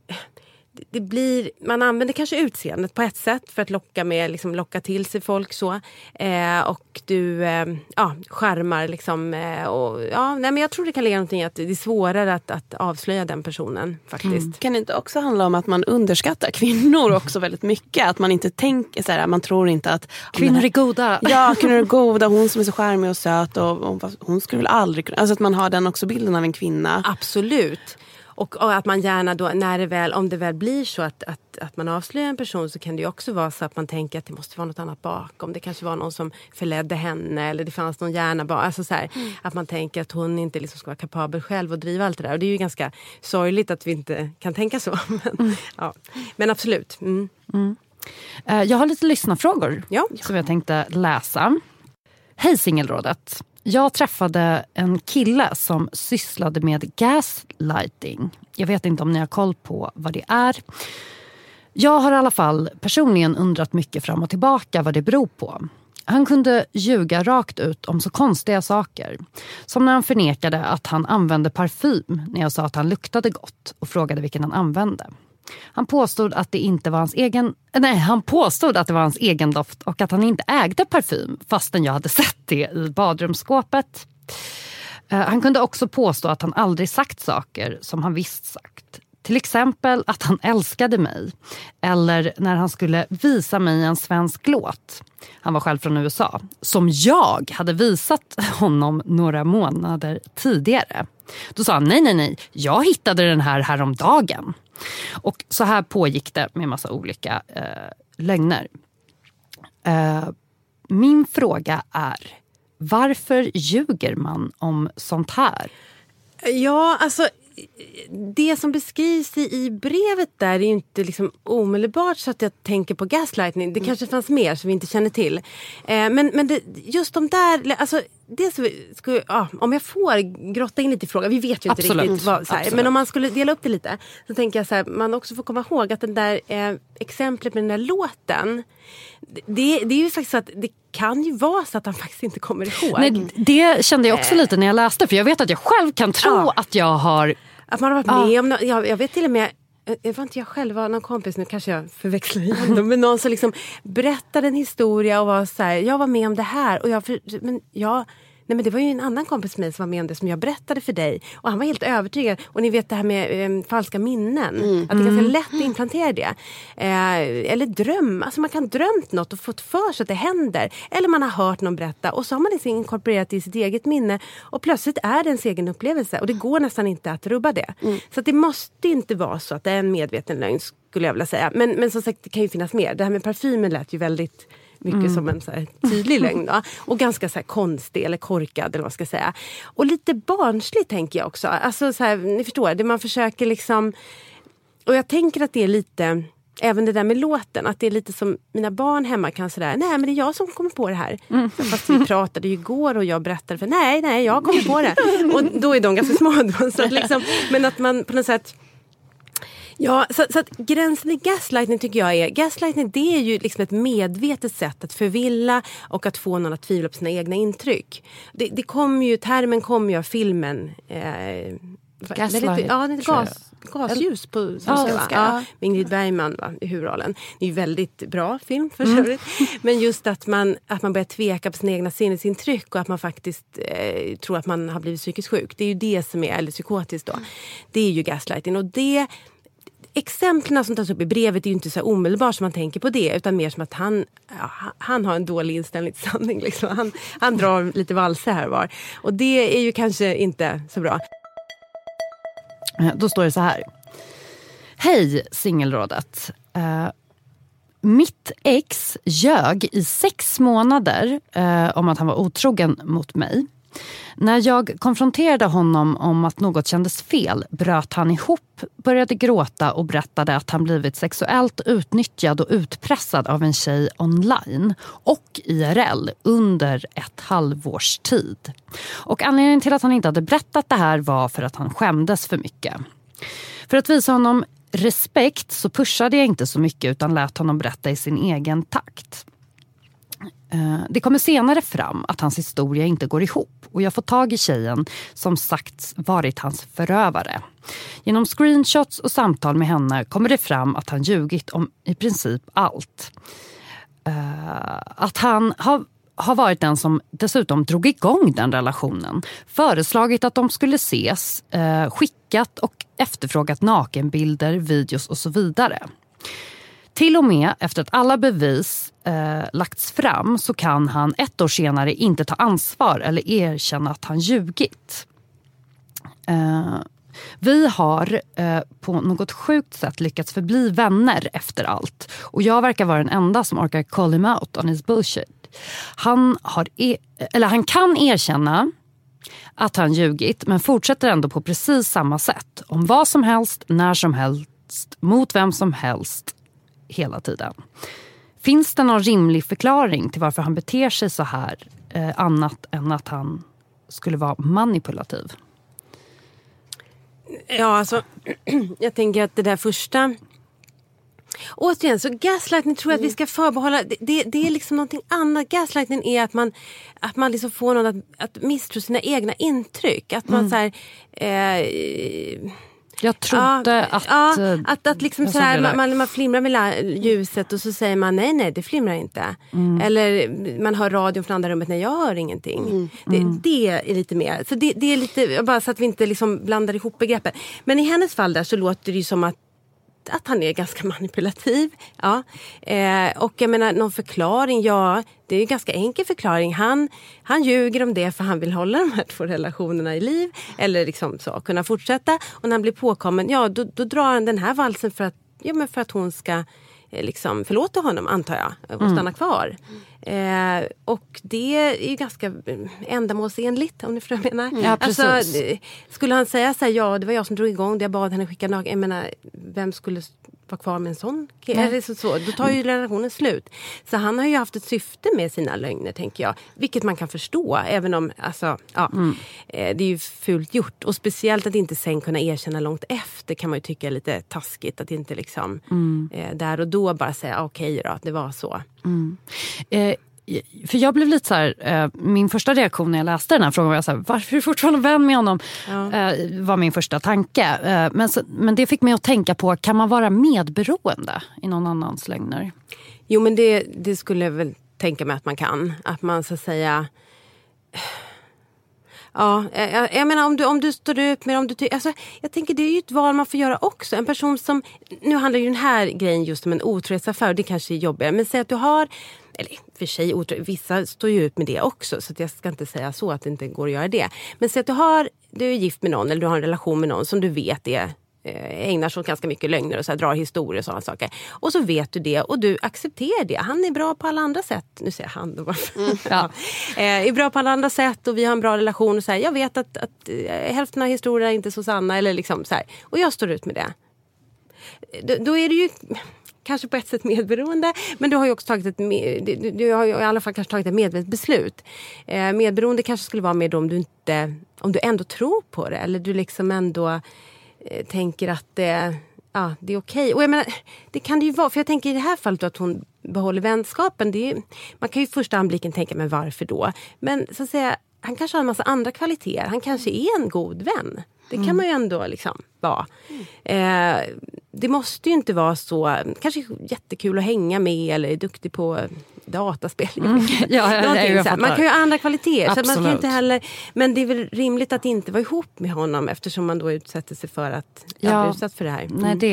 Det blir, man använder kanske utseendet på ett sätt för att locka med, liksom locka till sig folk så. Eh, och du eh, ja, skärmar liksom. Eh, och, ja, nej, men jag tror det kan ligga någonting att det är svårare att, att avslöja den personen faktiskt. Mm. Kan det inte också handla om att man underskattar kvinnor också väldigt mycket? Att man inte tänker så här, man tror inte att... Kvinnor är goda. Ja, kvinnor är goda. Hon som är så charmig och söt och, och hon skulle väl aldrig kunna... Alltså att man har den också bilden av en kvinna. Absolut. Och, och att man gärna då, när det väl, om det väl blir så att, att, att man avslöjar en person, så kan det ju också vara så att man tänker att det måste vara något annat bakom. Det kanske var någon som förledde henne eller det fanns någon hjärna bakom. Alltså så här, mm. att man tänker att hon inte liksom ska vara kapabel själv och driva allt det där. Och det är ju ganska sorgligt att vi inte kan tänka så. Men, mm. ja. Men absolut. Mm. Mm. Jag har lite lyssnarfrågor ja. som jag tänkte läsa. Hej Singelrådet. Jag träffade en kille som sysslade med gaslighting. Jag vet inte om ni har koll på vad det är. Jag har i alla fall personligen undrat mycket fram och tillbaka vad det beror på. Han kunde ljuga rakt ut om så konstiga saker. Som när han förnekade att han använde parfym när jag sa att han luktade gott och frågade vilken han använde. Han påstod att det inte var hans egen nej, han påstod att det var hans egen doft och att han inte ägde parfym fastän jag hade sett det i badrumsskåpet. Uh, han kunde också påstå att han aldrig sagt saker som han visst sagt. Till exempel att han älskade mig. Eller när han skulle visa mig en svensk låt. Han var själv från U S A. Som jag hade visat honom några månader tidigare. Då sa han, nej, nej, nej. Jag hittade den här häromdagen. Och så här pågick det med massa olika eh, lögner. Eh, min fråga är, varför ljuger man om sånt här? Ja, alltså det som beskrivs i, i brevet där är ju inte liksom omedelbart så att jag tänker på gaslighting. Det kanske fanns mer som vi inte känner till. Eh, men men det, just de där, alltså det så, skulle, ja, om jag får grotta in lite i frågan, vi vet ju inte Absolut. riktigt vad, så här, men om man skulle dela upp det lite så tänker jag så här, man också får komma ihåg att den där eh, exemplet med den där låten, det, det är ju faktiskt så att det kan ju vara så att han faktiskt inte kommer ihåg. Nej, det kände jag också lite när jag läste, för jag vet att jag själv kan tro ja. att jag har att man har varit med ja. om, jag, jag vet till och med, jag var inte jag själv, var någon kompis, nu kanske jag förväxlar igen, men någon som liksom berättade en historia och var så här, jag var med om det här och jag, men jag nej men det var ju en annan kompis med mig som var med om det som jag berättade för dig. Och han var helt övertygad. Och ni vet det här med eh, falska minnen. Mm. Att det är ganska lätt att implantera det. Eh, eller dröm. Alltså man kan ha drömt något och fått för sig att det händer. Eller man har hört någon berätta. Och så har man det inkorporerat i sitt eget minne. Och plötsligt är det ens egen upplevelse. Och det går nästan inte att rubba det. Mm. Så att det måste inte vara så att det är en medveten lögn, skulle jag vilja säga. Men, men som sagt, det kan ju finnas mer. Det här med parfymen lät ju väldigt mycket mm. som en så här tydlig lögn då. Och ganska så här konstig eller korkad eller vad ska jag säga. Och lite barnslig tänker jag också. Alltså så här, ni förstår, det man försöker liksom, och jag tänker att det är lite, även det där med låten, att det är lite som mina barn hemma kan sådär, nej men det är jag som kommer på det här. Mm. Fast vi pratade ju igår och jag berättade för nej, nej, jag kommer på det. Och då är de ganska små då, så att liksom, men att man på något sätt, ja, så, så att gränsen i gaslighting tycker jag är, gaslighting det är ju liksom ett medvetet sätt att förvilla och att få någon att tvivla på sina egna intryck. Det, det kommer ju, termen kommer ju av filmen eh, Gaslight, ja, det är gas, gasljus på ja, ja, ja, Ingrid Bergman va, i huvudrollen. Det är ju väldigt bra film för mm. Men just att man, att man börjar tveka på sina egna sinnesintryck och att man faktiskt eh, tror att man har blivit psykiskt sjuk. Det är ju det som är, eller psykotiskt då. Det är ju gaslighting och det exemplen som tas upp i brevet är ju inte så omedelbart som man tänker på det, utan mer som att han, ja, han har en dålig inställning till sanning. Liksom. Han, han drar lite valser här var. Och det är ju kanske inte så bra. Då står det så här. Hej singelrådet. Uh, mitt ex ljög i sex månader uh, om att han var otrogen mot mig. När jag konfronterade honom om att något kändes fel bröt han ihop, började gråta och berättade att han blivit sexuellt utnyttjad och utpressad av en tjej online och I R L under ett halvårs tid. Och anledningen till att han inte hade berättat det här var för att han skämdes för mycket. För att visa honom respekt så pushade jag inte så mycket utan lät honom berätta i sin egen takt. Det kommer senare fram att hans historia inte går ihop och jag får tag i tjejen som sagt varit hans förövare. Genom screenshots och samtal med henne kommer det fram att han ljugit om i princip allt. Att han har, har varit den som dessutom drog igång den relationen, föreslagit att de skulle ses, skickat och efterfrågat nakenbilder, videos och så vidare. Till och med efter att alla bevis eh, lagts fram så kan han ett år senare inte ta ansvar eller erkänna att han ljugit. Eh, vi har eh, på något sjukt sätt lyckats förbli vänner efter allt. Och jag verkar vara den enda som orkar call him out on his bullshit. Han, har e- eller han kan erkänna att han ljugit men fortsätter ändå på precis samma sätt. Om vad som helst, när som helst, mot vem som helst. Hela tiden. Finns det någon rimlig förklaring till varför han beter sig så här eh, annat än att han skulle vara manipulativ? Ja, alltså jag tänker att det där första återigen, så gaslighting tror jag att vi ska förbehålla, det, det, det är liksom någonting annat. Gaslighting är att man, att man liksom får någon att, att misstro sina egna intryck. Att man mm. så här, eh, Jag trodde ja, att... Ja, att, att liksom så här, man, man, man flimrar med ljuset och så säger man nej, nej, det flimrar inte. Mm. Eller man hör radion från andra rummet, nej, jag hör ingenting. Mm. Det, det är lite mer. Så det, det är lite, bara så att vi inte liksom blandar ihop begreppen. Men i hennes fall där så låter det ju som att att han är ganska manipulativ. Ja. Eh, och jag menar, någon förklaring, ja, det är en ganska enkel förklaring. Han, han ljuger om det för han vill hålla de här två relationerna i liv. Eller liksom så, kunna fortsätta. Och när han blir påkommen, ja, då, då drar han den här valsen för att, ja, men för att hon ska eh, liksom förlåta honom, antar jag. Och stanna mm. kvar. Eh, och det är ju ganska ändamålsenligt, om ni förstår vad jag menar. Ja, precis. Alltså, skulle han säga så här, ja, det var jag som drog igång det, jag bad henne skicka naken. Jag menar, vem skulle vara kvar med en sån eller så, så, då tar ju relationen slut. Så han har ju haft ett syfte med sina lögner, tänker jag. Vilket man kan förstå, även om, alltså, ja, mm. eh, det är ju fult gjort. Och speciellt att inte sen kunna erkänna långt efter kan man ju tycka är lite taskigt. Att inte liksom mm. eh, där och då bara säga, okej okay, då, det var så. Mm. Eh, för jag blev lite så här, eh, min första reaktion när jag läste den här frågan var jag så här, varför är du fortfarande vän med honom? Ja. Eh, var min första tanke. Eh, men, så, men det fick mig att tänka på, kan man vara medberoende i någon annans lögner? Jo, men det, det skulle jag väl tänka mig att man kan. Att man så att säga... Ja, jag, jag menar om du, om du står ut med om du ty- alltså, jag tänker det är ju ett val man får göra också. En person som, nu handlar ju den här grejen just om en otrohetsaffär och det kanske är jobbigare. Men säg att du har, eller för sig, otro, vissa står ju ut med det också. Så att jag ska inte säga så att det inte går att göra det. Men säg att du har, du är gift med någon eller du har en relation med någon som du vet är ägnar sig åt ganska mycket lögner och så här, drar historier och sådana saker. Och så vet du det och du accepterar det. Han är bra på alla andra sätt. Nu säger han då. Mm, ja. eh, är bra på alla andra sätt och vi har en bra relation. Och så här, jag vet att, att eh, hälften av historierna är inte så sanna. Eller liksom så här. Och jag står ut med det. D- då är det ju kanske på ett sätt medberoende. Men du har ju också tagit ett, med, du, du har ju i alla fall kanske tagit ett medvetet beslut. Eh, medberoende kanske skulle vara med om du inte, om du ändå tror på det. Eller du liksom ändå tänker att det, ja, det är okej. Och jag menar, det kan det ju vara. För jag tänker i det här fallet att hon behåller vänskapen. Det är ju, man kan ju i första anblicken tänka, men varför då? Men så att säga, han kanske har en massa andra kvaliteter. Han kanske är en god vän. Det kan mm. man ju ändå liksom vara. Mm. Eh, det måste ju inte vara så, kanske jättekul att hänga med eller är duktig på dataspel. Mm. Ja, ja, ja, så man kan ju ha andra kvaliteter. Så man kan inte heller, men det är väl rimligt att inte vara ihop med honom eftersom man då utsätter sig för att ja, ja, bli utsatt för det här. Mm. Nej, det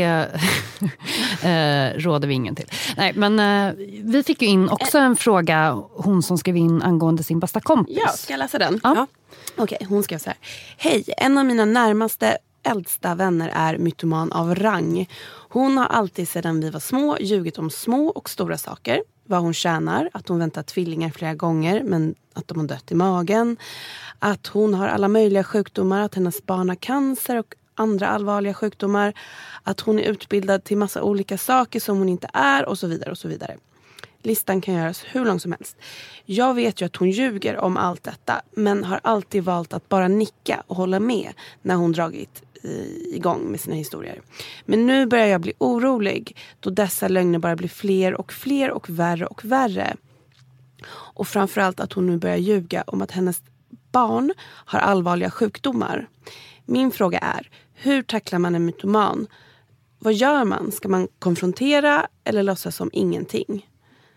eh, råder vi ingen till. Nej, men eh, vi fick ju in också en fråga, hon som skrev in angående sin bästa kompis. Ja, ska jag läsa den? Ja. Ja. Okej, okay, hon skrev så här. Hej, en av mina närmaste äldsta vänner är mytoman av rang. Hon har alltid sedan vi var små ljugit om små och stora saker. Vad hon tjänar, att hon väntar tvillingar flera gånger men att de har dött i magen. Att hon har alla möjliga sjukdomar, att hennes barn har cancer och andra allvarliga sjukdomar. Att hon är utbildad till massa olika saker som hon inte är och så vidare och så vidare. Listan kan göras hur lång som helst. Jag vet ju att hon ljuger om allt detta men har alltid valt att bara nicka och hålla med när hon dragit igång med sina historier. Men nu börjar jag bli orolig då dessa lögner bara blir fler och fler och värre och värre. Och framförallt att hon nu börjar ljuga om att hennes barn har allvarliga sjukdomar. Min fråga är, hur tacklar man en mytoman? Vad gör man? Ska man konfrontera eller låtsas som ingenting?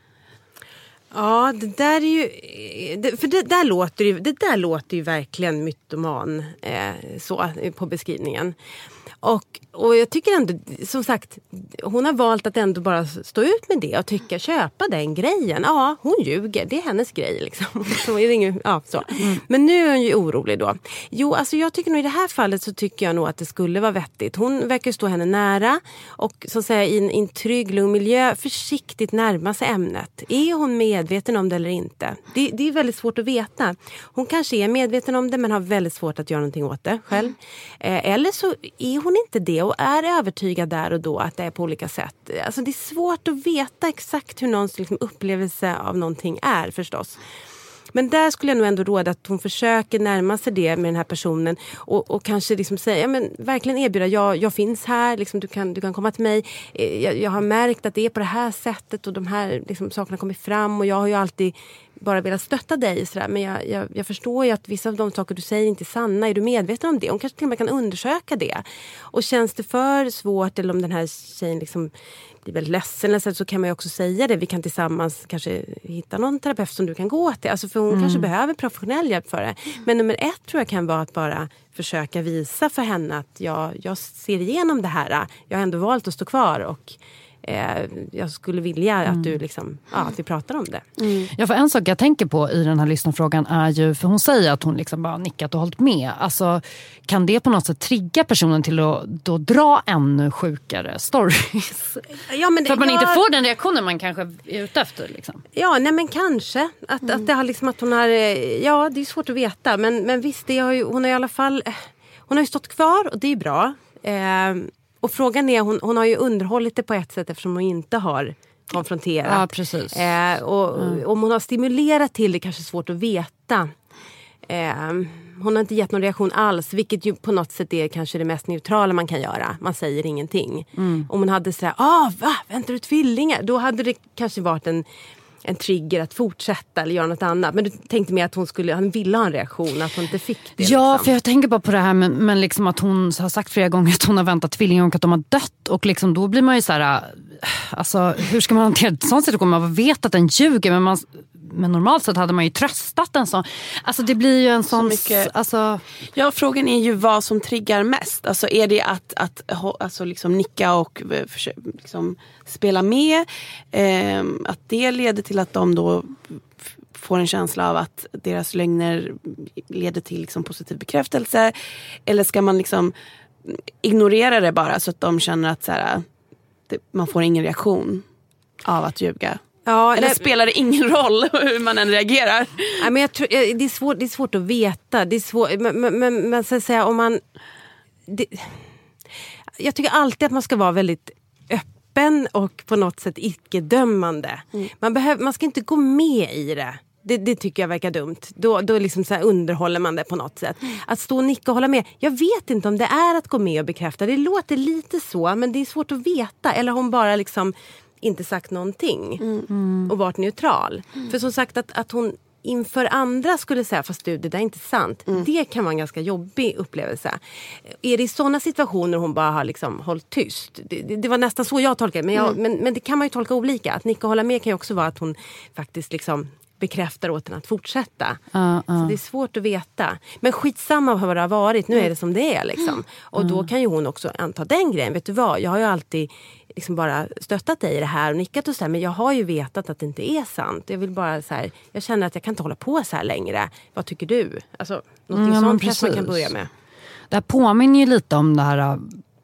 Ja, det där är ju, för det där låter ju, det där låter ju verkligen mytoman eh, så på beskrivningen. Och, och jag tycker ändå, som sagt, hon har valt att ändå bara stå ut med det och tycka, köpa den grejen. Ja, hon ljuger, det är hennes grej liksom. Så är det ingen, ja, så. Mm. Men nu är hon ju orolig då. Jo, alltså jag tycker nog i det här fallet så tycker jag nog att det skulle vara vettigt. Hon verkar stå henne nära och så att säga i en, i en trygg, lugn miljö försiktigt närma sig ämnet. Är hon medveten om det eller inte? Det, det är väldigt svårt att veta. Hon kanske är medveten om det men har väldigt svårt att göra någonting åt det själv. Mm. Eh, eller så är hon inte det och är övertygad där och då att det är på olika sätt. Alltså det är svårt att veta exakt hur någons liksom upplevelse av någonting är förstås. Men där skulle jag nog ändå råda att hon försöker närma sig det med den här personen och, och kanske liksom säga, ja, men verkligen erbjuda, jag, jag finns här, liksom, du, kan, du kan komma till mig. Jag, jag har märkt att det är på det här sättet och de här liksom, sakerna kommer fram och jag har ju alltid bara velat stötta dig. Sådär. Men jag, jag, jag förstår ju att vissa av de saker du säger inte är sanna. Är du medveten om det? Hon kanske till och med kan undersöka det. Och känns det för svårt eller om den här tjejen liksom blir väldigt ledsen eller så kan man ju också säga det. Vi kan tillsammans kanske hitta någon terapeut som du kan gå till. Alltså för hon mm. kanske behöver professionell hjälp för det. Men nummer ett tror jag kan vara att bara försöka visa för henne att jag, jag ser igenom det här. Jag har ändå valt att stå kvar och eh, jag skulle vilja mm. att du liksom, ja, att vi pratar om det. Mm. Ja, för en sak jag tänker på i den här lyssnarfrågan är ju, för hon säger att hon liksom bara nickat och hållit med. Alltså, kan det på något sätt trigga personen till att då dra ännu sjukare stories? Ja, men det, för att man jag... inte får den reaktionen man kanske är ute efter. Liksom. Ja, nej men kanske. Att, mm. att det har liksom att hon har, ja det är svårt att veta. Men, men visst, det har ju, hon har i alla fall, hon har ju stått kvar och det är bra. Eh, och frågan är, hon, hon har ju underhållit det på ett sätt eftersom hon inte har konfronterat. Ja, precis. Eh, och mm. om hon har stimulerat till det kanske är svårt att veta. Eh, hon har inte gett någon reaktion alls, vilket ju på något sätt är kanske det mest neutrala man kan göra. Man säger ingenting. Mm. Om hon hade sådär, ah va, väntar du tvillingar? Då hade det kanske varit en, en trigger att fortsätta eller göra något annat. Men du tänkte mer att hon skulle, han ville ha en reaktion, att hon inte fick det. Ja, liksom. För jag tänker bara på det här, men, men liksom att hon har sagt flera gånger att hon har väntat tvillingar och att de har dött. Och liksom då blir man ju så här, alltså hur ska man hantera en sån situation? Man vet att den ljuger, men man... Men normalt sett hade man ju tröstat en sån. Alltså det blir ju en sån... Så mycket, alltså... Ja, frågan är ju vad som triggar mest. Alltså är det att, att alltså liksom nicka och liksom spela med? Eh, att det leder till att de då får en känsla av att deras lögner leder till liksom positiv bekräftelse? Eller ska man liksom ignorera det bara så att de känner att så här, det, man får ingen reaktion av att ljuga? Ja, eller det spelar det ingen roll hur man än reagerar? Nej, men jag tror, det, är svårt, det är svårt att veta. Det är svårt, men, men, men, men så att säga, om man... Det, jag tycker alltid att man ska vara väldigt öppen och på något sätt icke-dömande. Mm. Man, behöver, man ska inte gå med i det. Det, det tycker jag verkar dumt. Då, då liksom så här underhåller man det på något sätt. Att stå och nicka och hålla med. Jag vet inte om det är att gå med och bekräfta. Det låter lite så, men det är svårt att veta. Eller hon bara liksom... inte sagt någonting mm. och varit neutral. Mm. För som sagt att, att hon inför andra skulle säga fast du, det där är inte sant. Mm. Det kan vara en ganska jobbig upplevelse. Är det i sådana situationer hon bara har liksom hållit tyst? Det, det, det var nästan så jag tolkade men, jag, mm. men, men det kan man ju tolka olika. Att nicka och hålla med kan ju också vara att hon faktiskt liksom bekräftar åt henne att fortsätta. Uh, uh. Så det är svårt att veta. Men skitsamma vad det har varit. Nu är det som det är liksom. Och då kan ju hon också anta den grejen. Vet du vad? Jag har ju alltid liksom bara stöttat dig i det här och nickat och så här, men jag har ju vetat att det inte är sant. Jag vill bara så här, jag känner att jag kan inte hålla på så här längre. Vad tycker du? Alltså, något mm, sånt kanske man kan börja med. Det här påminner ju lite om det här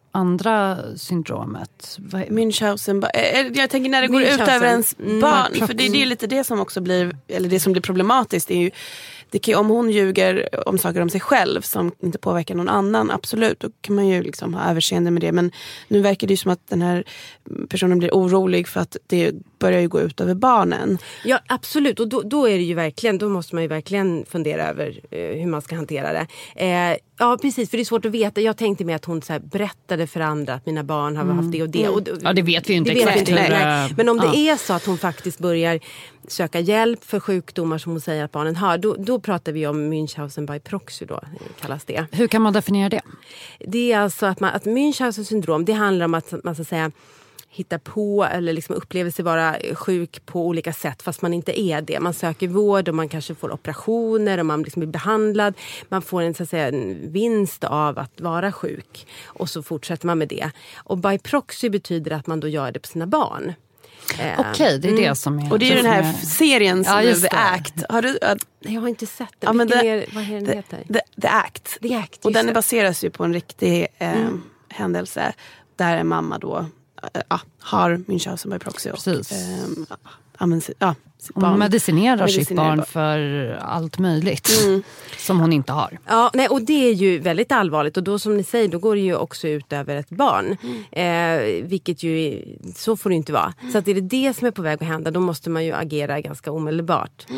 andra syndromet. Münchhausen. Jag tänker när det går ut över ens barn. Mm, för det, det är lite det som också blir, eller det som blir problematiskt. Det är ju, det kan, om hon ljuger om saker om sig själv som inte påverkar någon annan, absolut, då kan man ju liksom ha överseende med det. Men nu verkar det ju som att den här personen blir orolig för att det börjar ju gå ut över barnen. Ja, absolut. Och då, då är det ju verkligen, då måste man ju verkligen fundera över eh, hur man ska hantera det. Eh, ja, precis, för det är svårt att veta. Jag tänkte mig att hon så här berättade för andra att mina barn har mm. haft det och det. Och, ja, det vet vi ju inte det exakt. Inte, nej. Nej. Men om ja. det är så att hon faktiskt börjar söka hjälp för sjukdomar som hon säger att barnen har, då, då pratar vi om Münchhausen by proxy då, kallas det. Hur kan man definiera det? Det är alltså att, man, att Münchhausen syndrom, det handlar om att man ska säga hitta på eller liksom upplever sig vara sjuk på olika sätt fast man inte är det. Man söker vård och man kanske får operationer och man liksom blir behandlad. Man får en, så att säga, en vinst av att vara sjuk och så fortsätter man med det. Och by proxy betyder att man då gör det på sina barn. Okej, okay, det är mm. det som är... Och det är ju den här är... serien som ja, är The Act. Har du, uh, jag har inte sett den. Ja, men det, mer, vad är den the, heter? The, the Act. The Act. Och den baseras ju på en riktig eh, mm. händelse där en mamma då äh, har Münchhausen by proxy. Precis. Och, äh, använder, ja, hon medicinerar, medicinerar sitt barn barn för allt möjligt mm. som hon inte har. Ja, nej, och det är ju väldigt allvarligt och då som ni säger, då går det ju också ut över ett barn. Mm. Eh, vilket ju, så får det inte vara. Mm. Så att är det det som är på väg att hända, då måste man ju agera ganska omedelbart. Mm.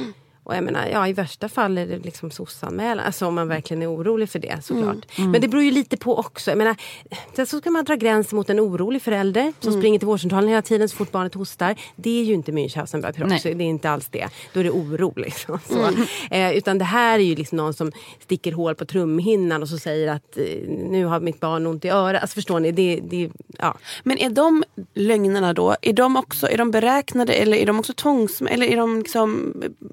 Och jag menar, ja, i värsta fall är det liksom sossanmälan. Alltså om man verkligen är orolig för det, såklart. Mm. Mm. Men det beror ju lite på också. Jag menar, så ska man dra gränsen mot en orolig förälder som mm. springer till vårdcentralen hela tiden så fort barnet hostar. Det är ju inte Münchhausen by proxy. Det är inte alls det. Då är det oro liksom. Så. Mm. Eh, utan det här är ju liksom någon som sticker hål på trumhinnan och så säger att eh, nu har mitt barn ont i örat. Alltså förstår ni? Det, det, ja. Men är de lögnerna då, är de också, är de beräknade eller är de också tvångs, eller är de liksom,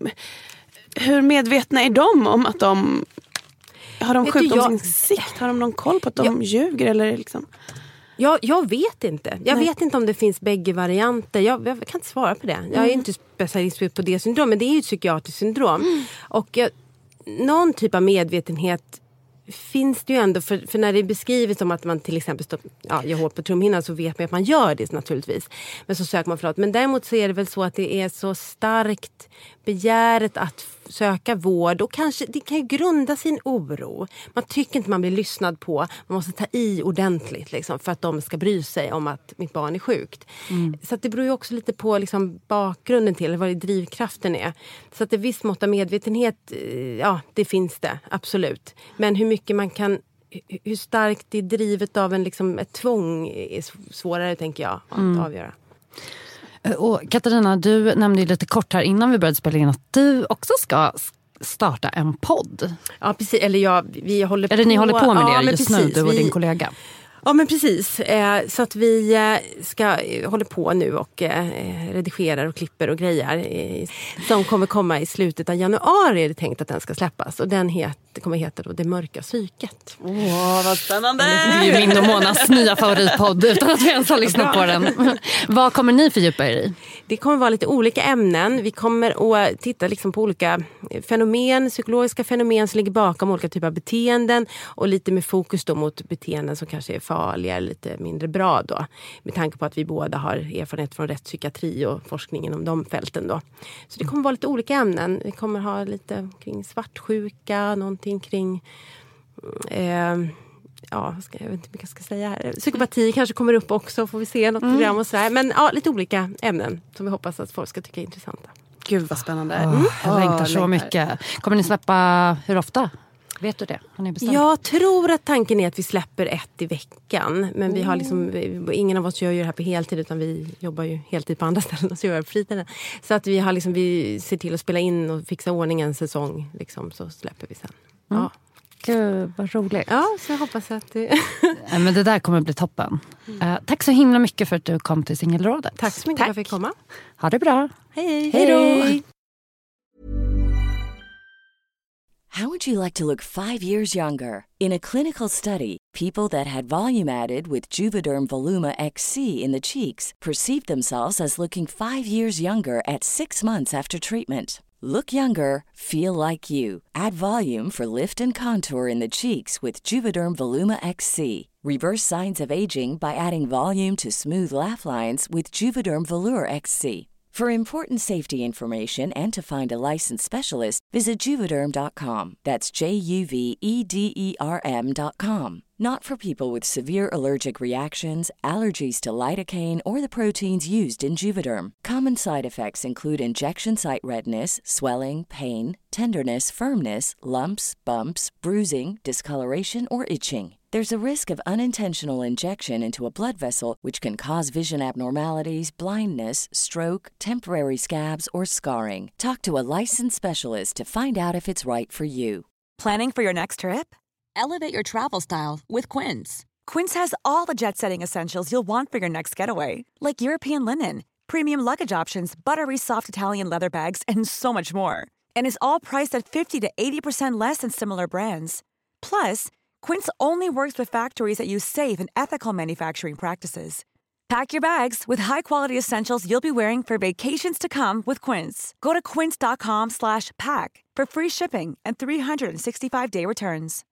hur medvetna är de om att de har de sjukdomsinsikt, har de någon koll på att de jag, ljuger eller liksom? Jag, jag vet inte. Jag Nej. vet inte om det finns bägge varianter. Jag, jag kan inte svara på det. Jag är mm. inte specialist på det syndrom, men det är ju ett psykiatriskt syndrom. Mm. Och jag, någon typ av medvetenhet finns det ju ändå, för, för när det är beskrivet som att man till exempel står, ja, gör hårt på trumhinnan så vet man att man gör det naturligtvis. Men så söker man förlåt. Men däremot så är det väl så att det är så starkt begäret att söka vård och kanske, det kan ju grunda sin oro. Man tycker inte man blir lyssnad på. Man måste ta i ordentligt liksom, för att de ska bry sig om att mitt barn är sjukt. Mm. Så att det beror ju också lite på liksom, bakgrunden till, eller vad drivkraften är. Så att det viss mått av medvetenhet, ja, det finns det, absolut. Men hur mycket man kan, hur starkt det är drivet av en, liksom, ett tvång är svårare, tänker jag, att mm. avgöra. Och Katarina, du nämnde ju lite kort här innan vi började spela in att du också ska starta en podd. Ja, precis. Eller jag, vi håller Eller på. ni håller på med det ja, just precis. nu, du och vi... din kollega. Ja, men precis. Eh, så att vi eh, ska eh, håller på nu och eh, redigerar och klipper och grejer eh, som kommer komma i slutet av januari är det tänkt att den ska släppas. Och den het, kommer heta då Det mörka psyket. Åh, oh, vad spännande! Det är ju min och Monas nya favoritpodd utan att vi ens har lyssnat på den. Vad kommer ni fördjupa er i? Det kommer vara lite olika ämnen. Vi kommer att titta liksom på olika fenomen, psykologiska fenomen som ligger bakom olika typer av beteenden och lite med fokus då mot beteenden som kanske är farliga eller lite mindre bra då. Med tanke på att vi båda har erfarenhet från rättspsykiatri och forskningen om de fälten då. Så det kommer vara lite olika ämnen. Vi kommer ha lite kring svartsjuka, någonting kring eh, ja, ska, jag vet inte vad jag ska säga här. Psykopati kanske kommer upp också, får vi se något mm. program och sådär. Men ja, lite olika ämnen som vi hoppas att folk ska tycka är intressanta. Gud vad spännande. Mm. Oh, jag längtar oh, så längtar. mycket. Kommer ni släppa hur ofta? Vet du det? Har ni bestämt? Jag tror att tanken är att vi släpper ett i veckan. Men mm. vi har liksom, ingen av oss gör ju det här på heltid utan vi jobbar ju heltid på andra ställen och så gör det på fritiden. Så att vi har liksom, vi ser till att spela in och fixa ordning en säsong liksom, så släpper vi sen. Mm. Ja. Gud, vad roligt. Ja, så jag hoppas att det... Men det där kommer bli toppen. Mm. Uh, tack så himla mycket för att du kom till Singelrådet. Tack så mycket tack. för att jag fick komma. Ha det bra. Hej. Hej då. How would you like to look five years younger? In a clinical study, people that had volume added with Juvederm Voluma X C in the cheeks perceived themselves as looking five years younger at six months after treatment. Look younger, feel like you. Add volume for lift and contour in the cheeks with Juvederm Voluma X C. Reverse signs of aging by adding volume to smooth laugh lines with Juvederm Volure X C. For important safety information and to find a licensed specialist, visit Juvederm dot com. That's J U V E D E R M dot com. Not for people with severe allergic reactions, allergies to lidocaine, or the proteins used in Juvederm. Common side effects include injection site redness, swelling, pain, tenderness, firmness, lumps, bumps, bruising, discoloration, or itching. There's a risk of unintentional injection into a blood vessel, which can cause vision abnormalities, blindness, stroke, temporary scabs, or scarring. Talk to a licensed specialist to find out if it's right for you. Planning for your next trip? Elevate your travel style with Quince. Quince has all the jet-setting essentials you'll want for your next getaway, like European linen, premium luggage options, buttery soft Italian leather bags, and so much more. And is all priced at fifty to eighty percent less than similar brands. Plus, Quince only works with factories that use safe and ethical manufacturing practices. Pack your bags with high-quality essentials you'll be wearing for vacations to come with Quince. Go to quince dot com slash pack for free shipping and three sixty-five day returns.